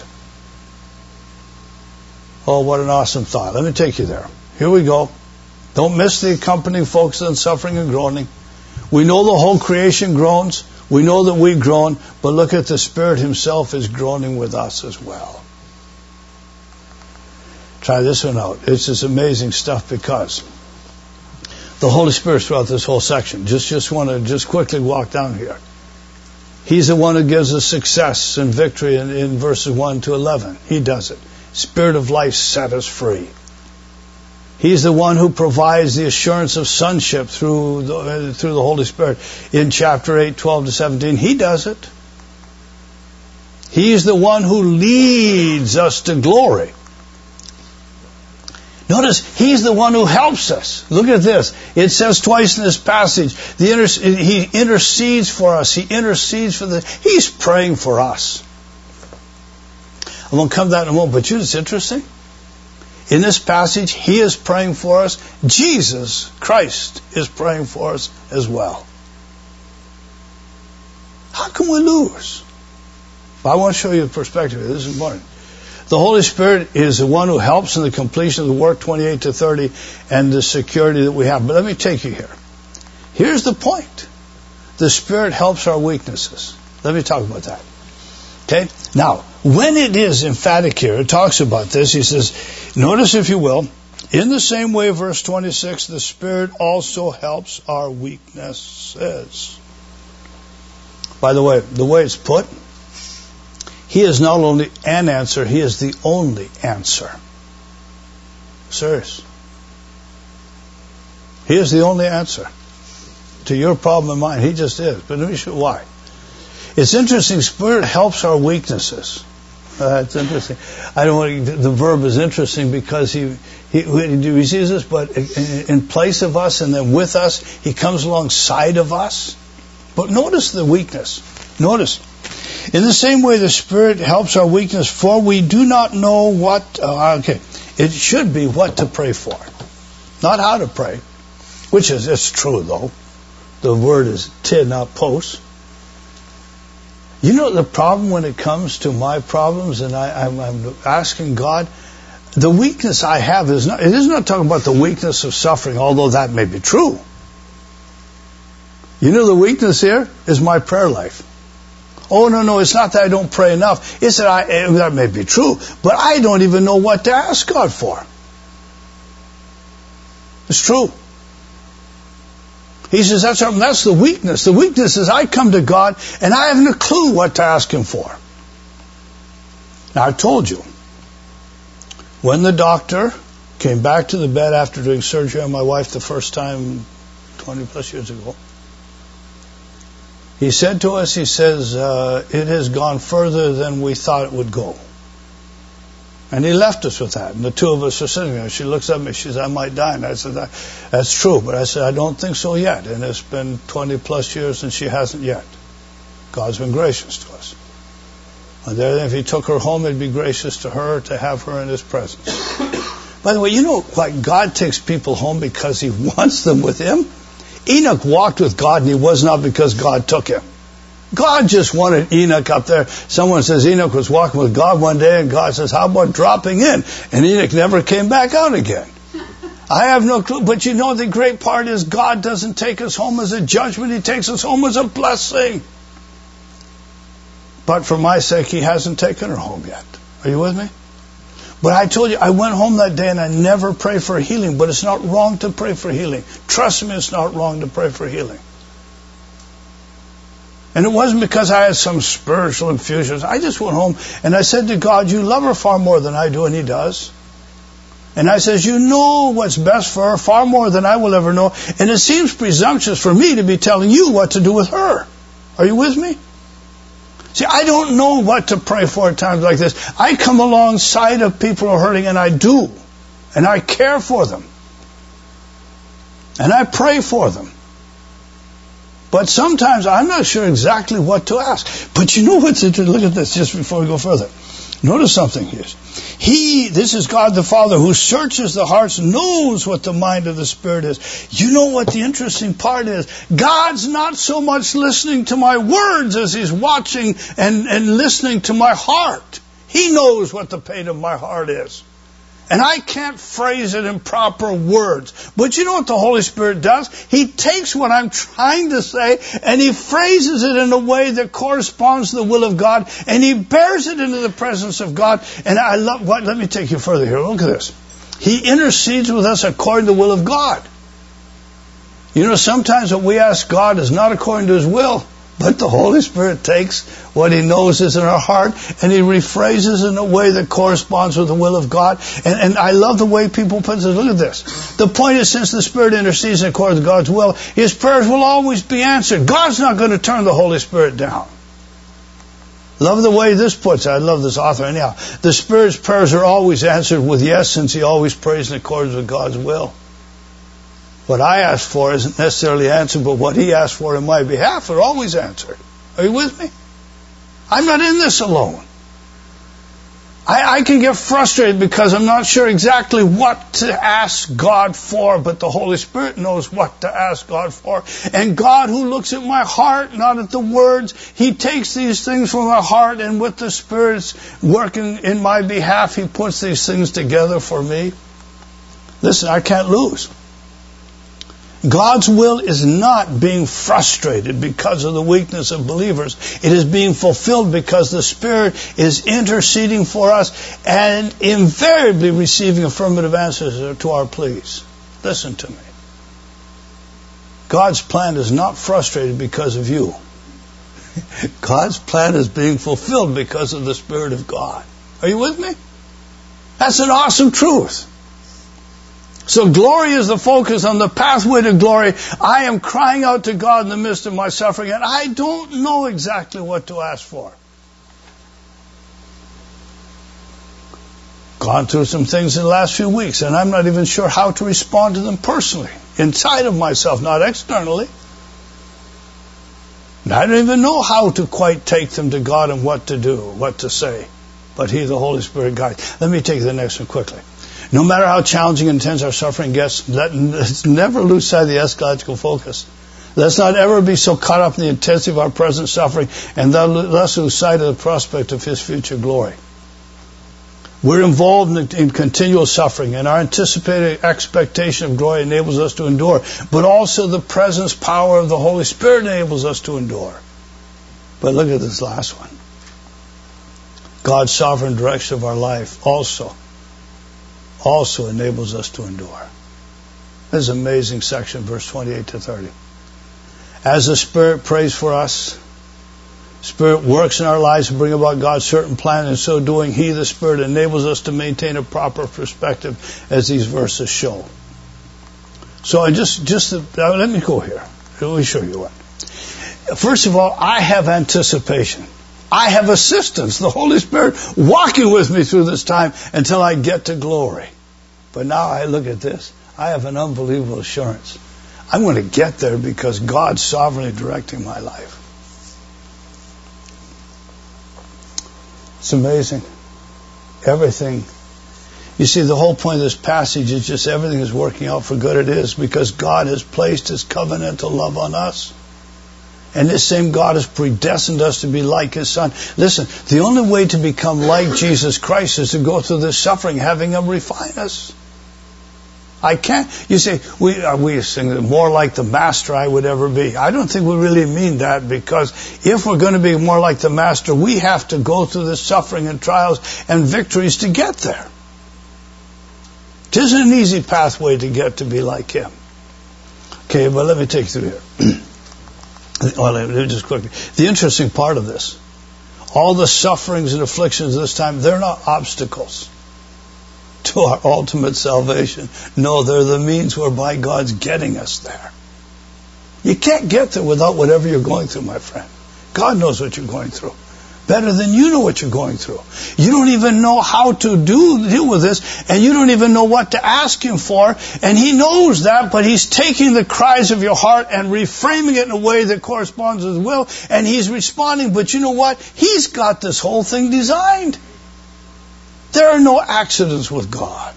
Oh, what an awesome thought. Let me take you there. Here we go. Don't miss the accompanying focus on suffering and groaning. We know the whole creation groans. We know that we groan. But look at the Spirit Himself is groaning with us as well. Try this one out. It's just amazing stuff because the Holy Spirit throughout this whole section. Just, just want to just quickly walk down here. He's the one who gives us success and victory in, in verses one to eleven. He does it. Spirit of life set us free. He's the one who provides the assurance of sonship through the, through the Holy Spirit in chapter eight, twelve to seventeen. He does it. He's the one who leads us to glory. Notice, He's the one who helps us. Look at this. It says twice in this passage, the inter- He intercedes for us. He intercedes for the... He's praying for us. I'm going to come to that in a moment, but you know, it's interesting. In this passage, He is praying for us. Jesus Christ is praying for us as well. How can we lose? Well, I want to show you the perspective here. This is important. The Holy Spirit is the one who helps in the completion of the work, twenty-eight to thirty, and the security that we have. But let me take you here. Here's the point. The Spirit helps our weaknesses. Let me talk about that. Okay? Now, when it is emphatic here, it talks about this. He says, notice if you will, in the same way, verse twenty-six, the Spirit also helps our weaknesses. By the way, the way it's put, He is not only an answer, He is the only answer. Serious. He is the only answer to your problem and mine. He just is. But let me show you why. It's interesting. Spirit helps our weaknesses. Uh, it's interesting. I don't want to, the verb is interesting because he, he, he sees us, but in, in place of us and then with us, He comes alongside of us. But notice the weakness. Notice. In the same way, the Spirit helps our weakness, for we do not know what, uh, okay, it should be what to pray for, not how to pray, which is, it's true though. The word is te, not pos. You know the problem when it comes to my problems, and I, I'm, I'm asking God, the weakness I have is not, it is not talking about the weakness of suffering, although that may be true. You know the weakness here is my prayer life. Oh, no, no, it's not that I don't pray enough. It's that I, that may be true, but I don't even know what to ask God for. It's true. He says, that's, that's the weakness. The weakness is I come to God and I haven't a clue what to ask Him for. Now, I told you, when the doctor came back to the bed after doing surgery on my wife the first time twenty plus years ago, he said to us, he says, uh, it has gone further than we thought it would go. And he left us with that. And the two of us are sitting there. She looks at me, she says, I might die. And I said, that, that's true. But I said, I don't think so yet. And it's been twenty plus years and she hasn't yet. God's been gracious to us. And then if He took her home, He'd be gracious to her to have her in His presence. By the way, you know, like God takes people home because He wants them with Him. Enoch walked with God, and he was not because God took him. God just wanted Enoch up there. Someone says Enoch was walking with God one day, and God says, how about dropping in? And Enoch never came back out again. I have no clue. But you know, the great part is God doesn't take us home as a judgment. He takes us home as a blessing. But for my sake, He hasn't taken her home yet. Are you with me? But I told you, I went home that day and I never pray for healing. But it's not wrong to pray for healing. Trust me, it's not wrong to pray for healing. And it wasn't because I had some spiritual infusions. I just went home and I said to God, You love her far more than I do, and He does. And I says, You know what's best for her far more than I will ever know. And it seems presumptuous for me to be telling you what to do with her. Are you with me? See, I don't know what to pray for at times like this. I come alongside of people who are hurting, and I do. And I care for them. And I pray for them. But sometimes I'm not sure exactly what to ask. But you know what's interesting? Look at this just before we go further. Notice something here. He, this is God the Father, who searches the hearts, knows what the mind of the Spirit is. You know what the interesting part is? God's not so much listening to my words as He's watching and, and listening to my heart. He knows what the pain of my heart is. And I can't phrase it in proper words. But you know what the Holy Spirit does? He takes what I'm trying to say and He phrases it in a way that corresponds to the will of God, and He bears it into the presence of God. And I love what, let me take you further here. Look at this. He intercedes with us according to the will of God. You know, sometimes what we ask God is not according to His will, but the Holy Spirit takes what He knows is in our heart and He rephrases in a way that corresponds with the will of God. And, and I love the way people put this. Look at this. The point is, since the Spirit intercedes according to God's will, His prayers will always be answered. God's not going to turn the Holy Spirit down. Love the way this puts it. I love this author. Anyhow, the Spirit's prayers are always answered with yes, since He always prays in accordance with God's will. What I ask for isn't necessarily answered, but what He asks for in my behalf are always answered. Are you with me? I'm not in this alone. I, I can get frustrated because I'm not sure exactly what to ask God for, but the Holy Spirit knows what to ask God for. And God, who looks at my heart, not at the words, He takes these things from my heart, and with the Spirit's working in my behalf, He puts these things together for me. Listen, I can't lose. God's will is not being frustrated because of the weakness of believers. It is being fulfilled because the Spirit is interceding for us and invariably receiving affirmative answers to our pleas. Listen to me. God's plan is not frustrated because of you. God's plan is being fulfilled because of the Spirit of God. Are you with me? That's an awesome truth. So glory is the focus. On the pathway to glory, I am crying out to God in the midst of my suffering, and I don't know exactly what to ask for. Gone through some things in the last few weeks, and I'm not even sure how to respond to them personally, inside of myself, not externally. And I don't even know how to quite take them to God and what to do, what to say. But He, the Holy Spirit, guides. Let me take the next one quickly. No matter how challenging and intense our suffering gets, let's never lose sight of the eschatological focus. Let's not ever be so caught up in the intensity of our present suffering and thus lose sight of the prospect of His future glory. We're involved in, in continual suffering, and our anticipated expectation of glory enables us to endure. But also the presence, power of the Holy Spirit enables us to endure. But look at this last one. God's sovereign direction of our life also also enables us to endure. This is an amazing section, verse twenty-eight to thirty. As the Spirit prays for us, Spirit works in our lives to bring about God's certain plan, and so doing, He, the Spirit, enables us to maintain a proper perspective, as these verses show. So I just, just uh, let me go here. Let me show you what. First of all, I have anticipation. I have assistance, the Holy Spirit walking with me through this time until I get to glory. But now I look at this. I have an unbelievable assurance. I'm going to get there because God's sovereignly directing my life. It's amazing. Everything. You see, the whole point of this passage is just everything is working out for good. It is because God has placed His covenantal love on us. And this same God has predestined us to be like His Son. Listen, the only way to become like Jesus Christ is to go through this suffering, having Him refine us. I can't. You say, we are we sing more like the Master I would ever be. I don't think we really mean that, because if we're going to be more like the Master, we have to go through the suffering and trials and victories to get there. It isn't an easy pathway to get to be like Him. Okay, but let me take you through here. Well, just quickly. The interesting part of this, all the sufferings and afflictions of this time, they're not obstacles to our ultimate salvation. No, they're the means whereby God's getting us there. You can't get there without whatever you're going through, my friend. God knows what you're going through better than you know what you're going through. You don't even know how to do deal with this, and you don't even know what to ask Him for, and He knows that, but He's taking the cries of your heart and reframing it in a way that corresponds with His will, and He's responding. But you know what? He's got this whole thing designed. are no accidents with God.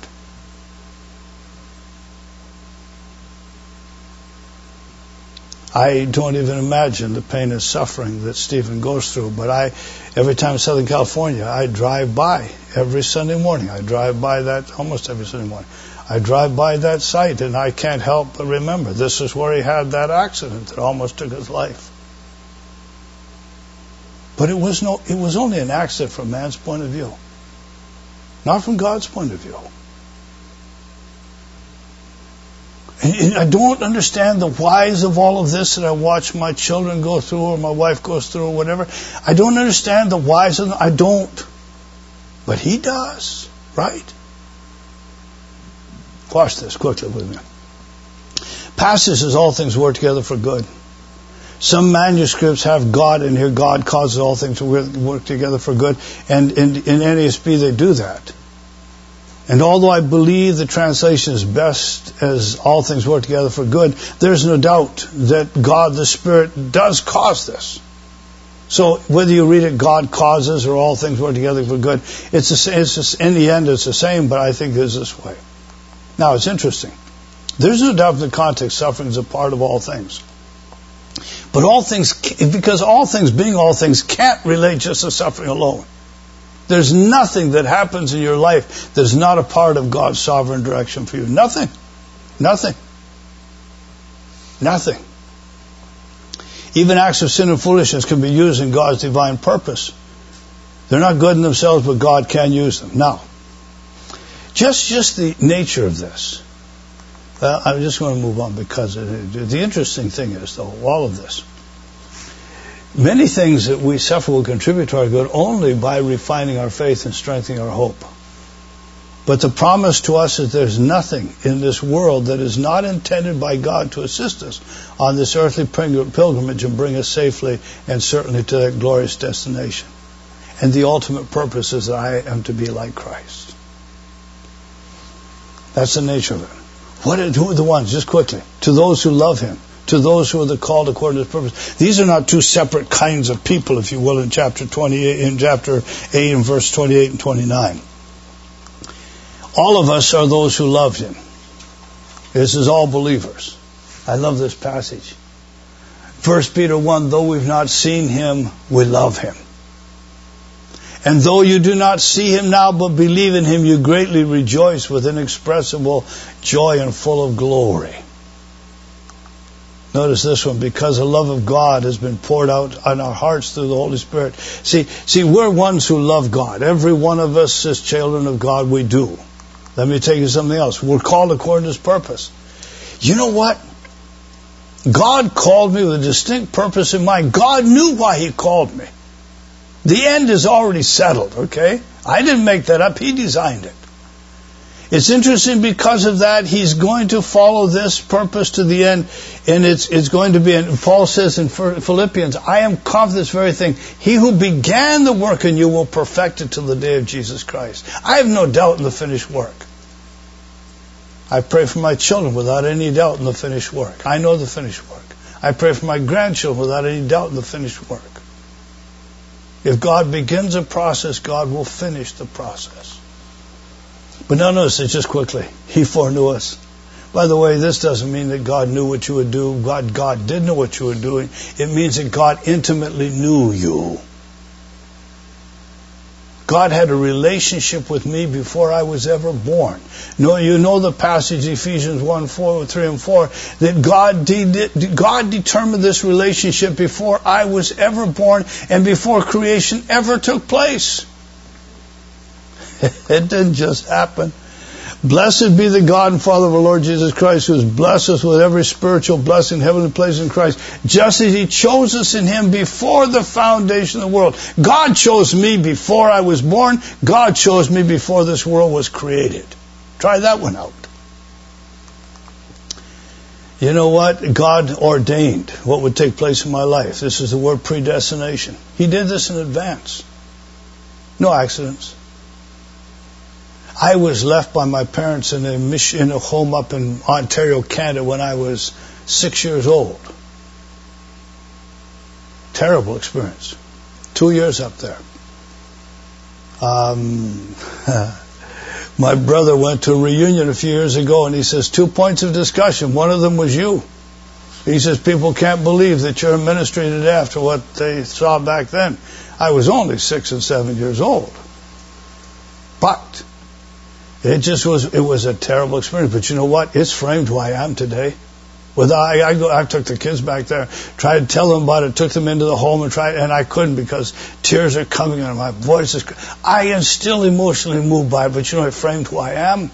I don't even imagine the pain and suffering that Stephen goes through, but I, every time in Southern California, I drive by every Sunday morning. I drive by that almost every Sunday morning. I drive by that site, and I can't help but remember this is where he had that accident that almost took his life. But it was no, it was only an accident from man's point of view, not from God's point of view. And I don't understand the whys of all of this that I watch my children go through or my wife goes through or whatever. I don't understand the whys of them. I don't. But he does, right? Watch this quickly with me. Passage says all things work together for good. Some manuscripts have God in here. God causes all things to work together for good. And in, in N A S B they do that. And although I believe the translation is best as all things work together for good, there's no doubt that God the Spirit does cause this. So whether you read it, God causes, or all things work together for good, it's, the, it's just, in the end it's the same, but I think it's this way. Now it's interesting. There's no doubt in the context suffering is a part of all things. But all things, because all things being all things, can't relate just to suffering alone. There's nothing that happens in your life that's not a part of God's sovereign direction for you. Nothing. Nothing. Nothing. Even acts of sin and foolishness can be used in God's divine purpose. They're not good in themselves, but God can use them. Now, just just the nature of this. Uh, I'm just going to move on because it, the interesting thing is, though, all of this. Many things that we suffer will contribute to our good only by refining our faith and strengthening our hope. But the promise to us is there's nothing in this world that is not intended by God to assist us on this earthly pilgrimage and bring us safely and certainly to that glorious destination. And the ultimate purpose is that I am to be like Christ. That's the nature of it. What are, who are the ones? Just quickly. To those who love Him. To those who are the called according to His purpose. These are not two separate kinds of people, if you will, in chapter twenty-eight, in chapter eight, and verse twenty-eight and twenty-nine. All of us are those who love Him. This is all believers. I love this passage. First Peter one, though we've not seen Him, we love Him. And though you do not see Him now, but believe in Him, you greatly rejoice with inexpressible joy and full of glory. Notice this one, because the love of God has been poured out on our hearts through the Holy Spirit. See, see, we're ones who love God. Every one of us as children of God, we do. Let me tell you something else. We're called according to His purpose. You know what? God called me with a distinct purpose in mind. God knew why He called me. The end is already settled, okay? I didn't make that up. He designed it. It's interesting because of that, He's going to follow this purpose to the end, and it's it's going to be, and Paul says in Philippians, I am confident this very thing, He who began the work in you will perfect it till the day of Jesus Christ. I have no doubt in the finished work. I pray for my children without any doubt in the finished work. I know the finished work. I pray for my grandchildren without any doubt in the finished work. If God begins a process, God will finish the process. But now notice it just quickly. He foreknew us. By the way, this doesn't mean that God knew what you would do. God, God did know what you were doing. It means that God intimately knew you. God had a relationship with me before I was ever born. No, you know the passage, Ephesians one, four, three and four, that God, de- God determined this relationship before I was ever born and before creation ever took place. It didn't just happen. Blessed be the God and Father of our Lord Jesus Christ, who has blessed us with every spiritual blessing, heavenly place in Christ, just as He chose us in Him before the foundation of the world. God chose me before I was born. God chose me before this world was created. Try that one out. You know what? God ordained what would take place in my life. This is the word predestination. He did this in advance. No accidents. I was left by my parents in a mission, in a home up in Ontario, Canada, when I was six years old. Terrible experience. Two years up there. Um, My brother went to a reunion a few years ago, and he says, two points of discussion. One of them was you. He says, people can't believe that you're in ministry today after what they saw back then. I was only six and seven years old. But it just was, it was a terrible experience. But you know what? It's framed who I am today. With I, I, go, I took the kids back there, tried to tell them about it, took them into the home and tried, and I couldn't because tears are coming and my voice is. I am still emotionally moved by it, but you know, it framed who I am.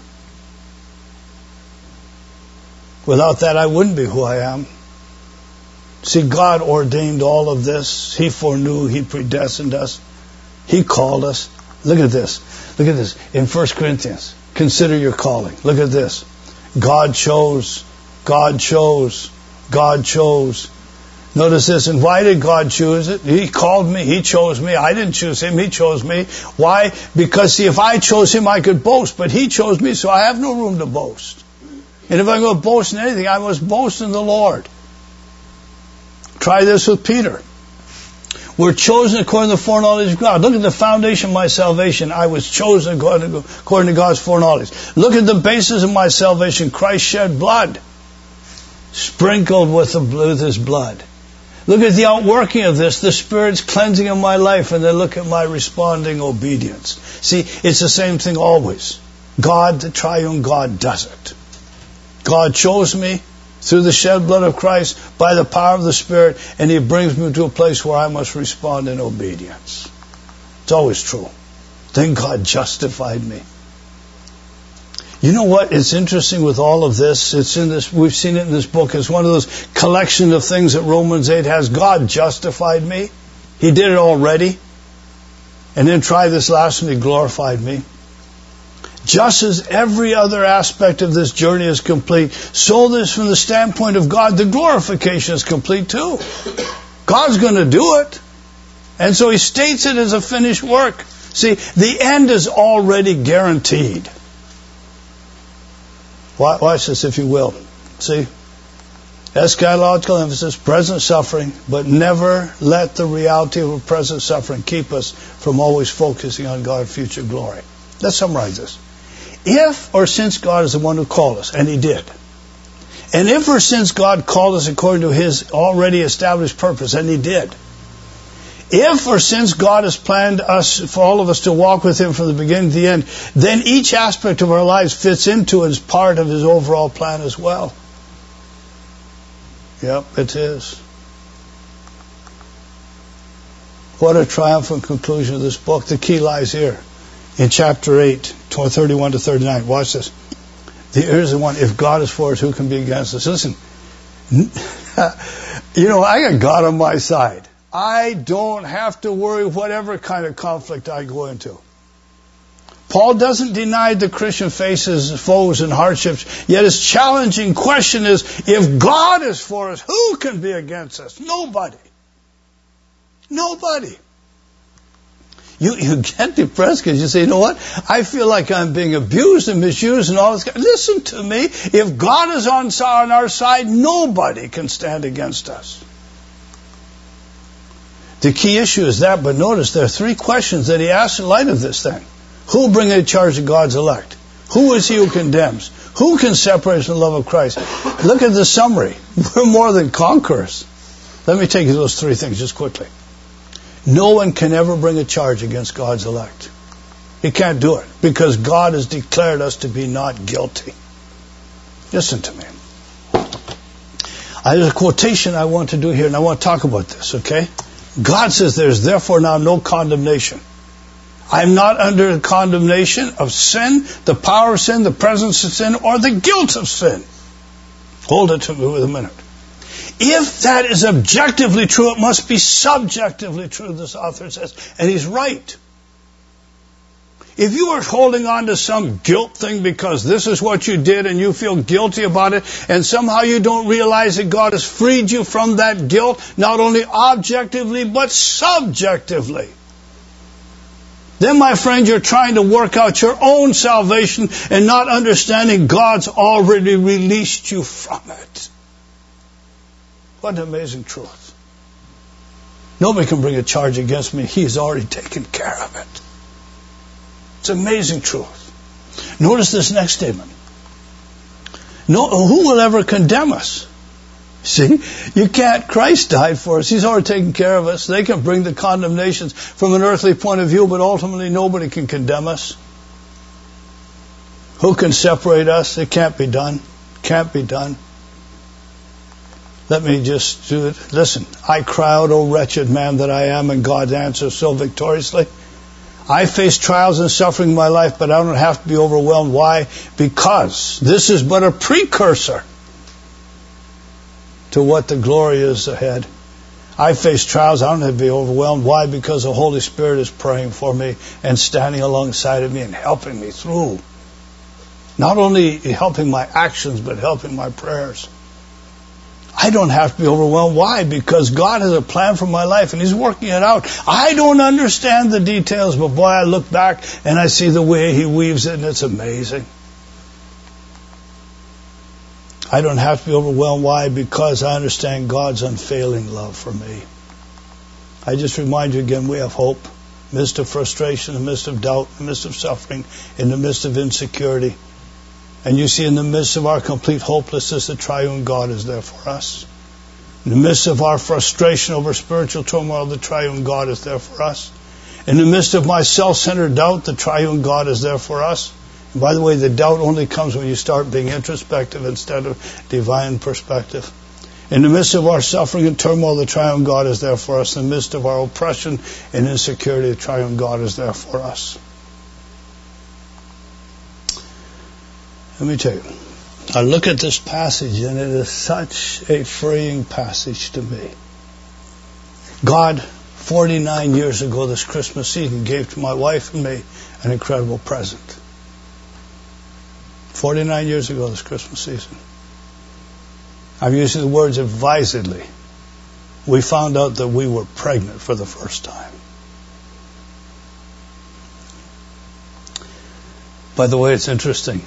Without that, I wouldn't be who I am. See, God ordained all of this. He foreknew. He predestined us. He called us. Look at this. Look at this. In First Corinthians, consider your calling. Look at this. God chose. God chose. God chose. Notice this. And why did God choose it? He called me. He chose me. I didn't choose him. He chose me. Why? Because, see, if I chose him, I could boast. But he chose me, so I have no room to boast. And if I'm going to boast in anything, I must boast in the Lord. Try this with Peter. We're chosen according to the foreknowledge of God. Look at the foundation of my salvation. I was chosen according to, according to God's foreknowledge. Look at the basis of my salvation. Christ shed blood. Sprinkled with, the, with his blood. Look at the outworking of this, the Spirit's cleansing of my life, and then look at my responding obedience. See, it's the same thing always. God, the triune God, does it. God chose me through the shed blood of Christ by the power of the Spirit, and he brings me to a place where I must respond in obedience. It's always true. Then God justified me. You know what? It's interesting with all of this. It's in this. We've seen it in this book. It's one of those collection of things that Romans eight has. God justified me. He did it already. And then try this last one. He glorified me. Just as every other aspect of this journey is complete, so this from the standpoint of God, the glorification is complete too. God's going to do it. And so he states it as a finished work. See, the end is already guaranteed. Watch this, if you will. See? Eschatological emphasis, present suffering, but never let the reality of a present suffering keep us from always focusing on God's future glory. Let's summarize this. If or since God is the one who called us, and he did, and if or since God called us according to his already established purpose, and he did, if or since God has planned us, for all of us to walk with him from the beginning to the end, then each aspect of our lives fits into and is part of his overall plan as well. Yep, it is. What a triumphant conclusion of this book. The key lies here in chapter eight, thirty-one to thirty-nine. Watch this. Here's the one. If God is for us, who can be against us? Listen, you know, I got God on my side. I don't have to worry whatever kind of conflict I go into. Paul doesn't deny the Christian faces foes and hardships, yet his challenging question is, if God is for us, who can be against us? Nobody. Nobody. You, you get depressed because you say, you know what? I feel like I'm being abused and misused and all this. Listen to me. If God is on, on our side, nobody can stand against us. The key issue is that, but notice there are three questions that he asks in light of this thing. Who will bring a charge of God's elect? Who is he who condemns? Who can separate us from the love of Christ? Look at the summary. We're more than conquerors. Let me take you those three things just quickly. No one can ever bring a charge against God's elect. He can't do it because God has declared us to be not guilty. Listen to me. There's a quotation I want to do here, and I want to talk about this, okay? God says there's therefore now no condemnation. I'm not under the condemnation of sin, the power of sin, the presence of sin, or the guilt of sin. Hold it to me with a minute. If that is objectively true, it must be subjectively true, this author says. And he's right. If you are holding on to some guilt thing because this is what you did and you feel guilty about it, and somehow you don't realize that God has freed you from that guilt, not only objectively, but subjectively, then, my friend, you're trying to work out your own salvation and not understanding God's already released you from it. What an amazing truth. Nobody can bring a charge against me. He's already taken care of it. It's amazing truth. Notice this next statement. No, who will ever condemn us? See, you can't. Christ died for us. He's already taken care of us. They can bring the condemnations from an earthly point of view, but ultimately nobody can condemn us. Who can separate us? It can't be done. Can't be done. Let me just do it. Listen, I cry out, O wretched man that I am, and God answers so victoriously. I face trials and suffering in my life, but I don't have to be overwhelmed. Why? Because this is but a precursor to what the glory is ahead. I face trials, I don't have to be overwhelmed. Why? Because the Holy Spirit is praying for me and standing alongside of me and helping me through. Not only helping my actions, but helping my prayers. I don't have to be overwhelmed. Why? Because God has a plan for my life and He's working it out. I don't understand the details, but boy, I look back and I see the way He weaves it, and it's amazing. I don't have to be overwhelmed. Why? Because I understand God's unfailing love for me. I just remind you again, we have hope. In the midst of frustration, in the midst of doubt, in the midst of suffering, in the midst of insecurity. And you see, in the midst of our complete hopelessness, the triune God is there for us. In the midst of our frustration over spiritual turmoil, the triune God is there for us. In the midst of my self-centered doubt, the triune God is there for us. And by the way, the doubt only comes when you start being introspective instead of divine perspective. In the midst of our suffering and turmoil, the triune God is there for us. In the midst of our oppression and insecurity, the triune God is there for us. Let me tell you, I look at this passage and it is such a freeing passage to me. God, forty-nine years ago this Christmas season, gave to my wife and me an incredible present. forty-nine years ago this Christmas season. I'm using the words advisedly. We found out that we were pregnant for the first time. By the way, it's interesting.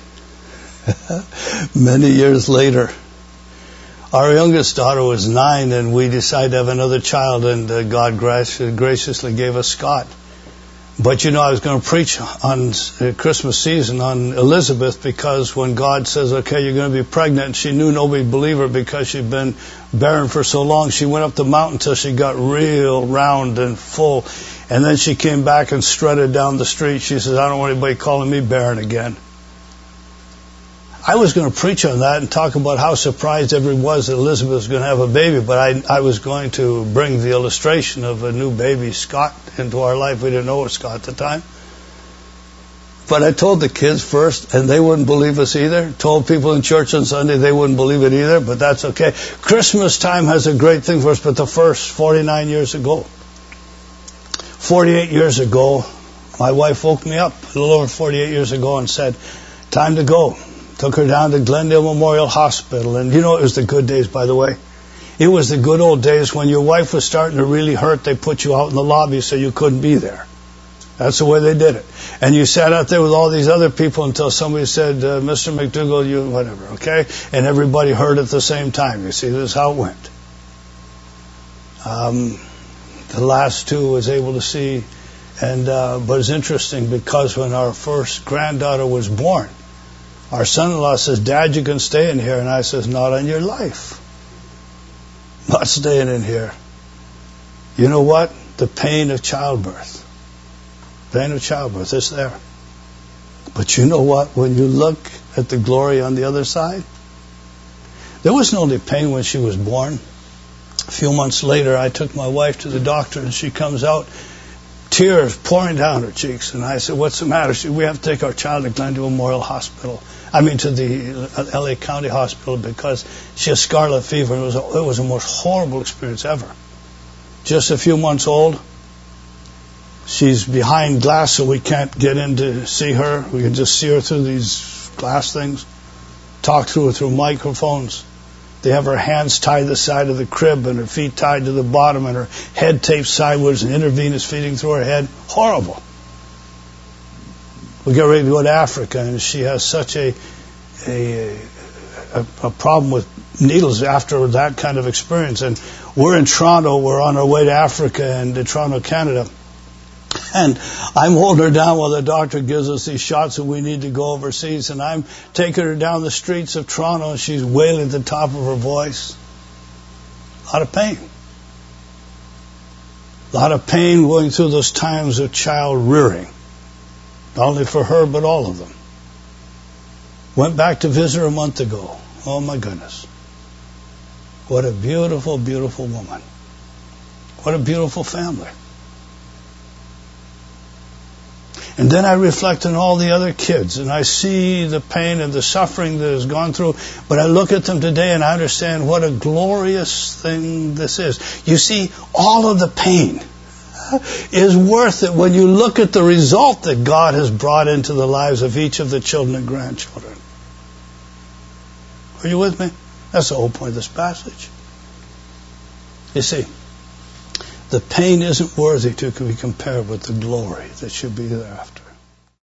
Many years later, our youngest daughter was nine, and we decided to have another child, and uh, God graciously gave us Scott. But you know, I was going to preach on uh, Christmas season on Elizabeth, because when God says, okay, you're going to be pregnant, and she knew nobody would believe her because she'd been barren for so long, she went up the mountain until she got real round and full. And then she came back and strutted down the street. She says, I don't want anybody calling me barren again. I was going to preach on that and talk about how surprised everyone was that Elizabeth was going to have a baby, but I, I was going to bring the illustration of a new baby, Scott, into our life. We didn't know it was Scott at the time. But I told the kids first, and they wouldn't believe us either. Told people in church on Sunday, they wouldn't believe it either, but that's okay. Christmas time has a great thing for us, but the first forty-nine years ago, forty-eight years ago, my wife woke me up a little over forty-eight years ago and said, time to go. Took her down to Glendale Memorial Hospital. And you know, it was the good days, by the way. It was the good old days when your wife was starting to really hurt. They put you out in the lobby so you couldn't be there. That's the way they did it. And you sat out there with all these other people until somebody said, uh, Mister McDougall, you whatever, okay? And everybody heard at the same time. You see, this is how it went. Um, the last two was able to see. And uh, but it's interesting, because when our first granddaughter was born, our son-in-law says, Dad, you can stay in here. And I says, not on your life. Not staying in here. You know what? The pain of childbirth. Pain of childbirth is there. But you know what? When you look at the glory on the other side, there wasn't only pain when she was born. A few months later, I took my wife to the doctor, and she comes out, tears pouring down her cheeks. And I said, what's the matter? She said, we have to take our child to Glendale Memorial Hospital. I mean, to the L A County Hospital, because she has scarlet fever. It was, a, it was the most horrible experience ever. Just a few months old. She's behind glass, so we can't get in to see her. We can just see her through these glass things. Talk to her through microphones. They have her hands tied to the side of the crib and her feet tied to the bottom and her head taped sideways and intravenous feeding through her head. Horrible. We get ready to go to Africa, and she has such a a, a a problem with needles after that kind of experience. And we're in Toronto. We're on our way to Africa and to Toronto, Canada. And I'm holding her down while the doctor gives us these shots and we need to go overseas. And I'm taking her down the streets of Toronto and she's wailing at the top of her voice. A lot of pain. A lot of pain going through those times of child rearing. Not only for her, but all of them. Went back to visit her a month ago. Oh my goodness. What a beautiful, beautiful woman. What a beautiful family. And then I reflect on all the other kids, and I see the pain and the suffering that has gone through, but I look at them today and I understand what a glorious thing this is. You see, all of the pain is worth it when you look at the result that God has brought into the lives of each of the children and grandchildren. Are you with me? That's the whole point of this passage. You see, the pain isn't worthy to be compared with the glory that should be thereafter.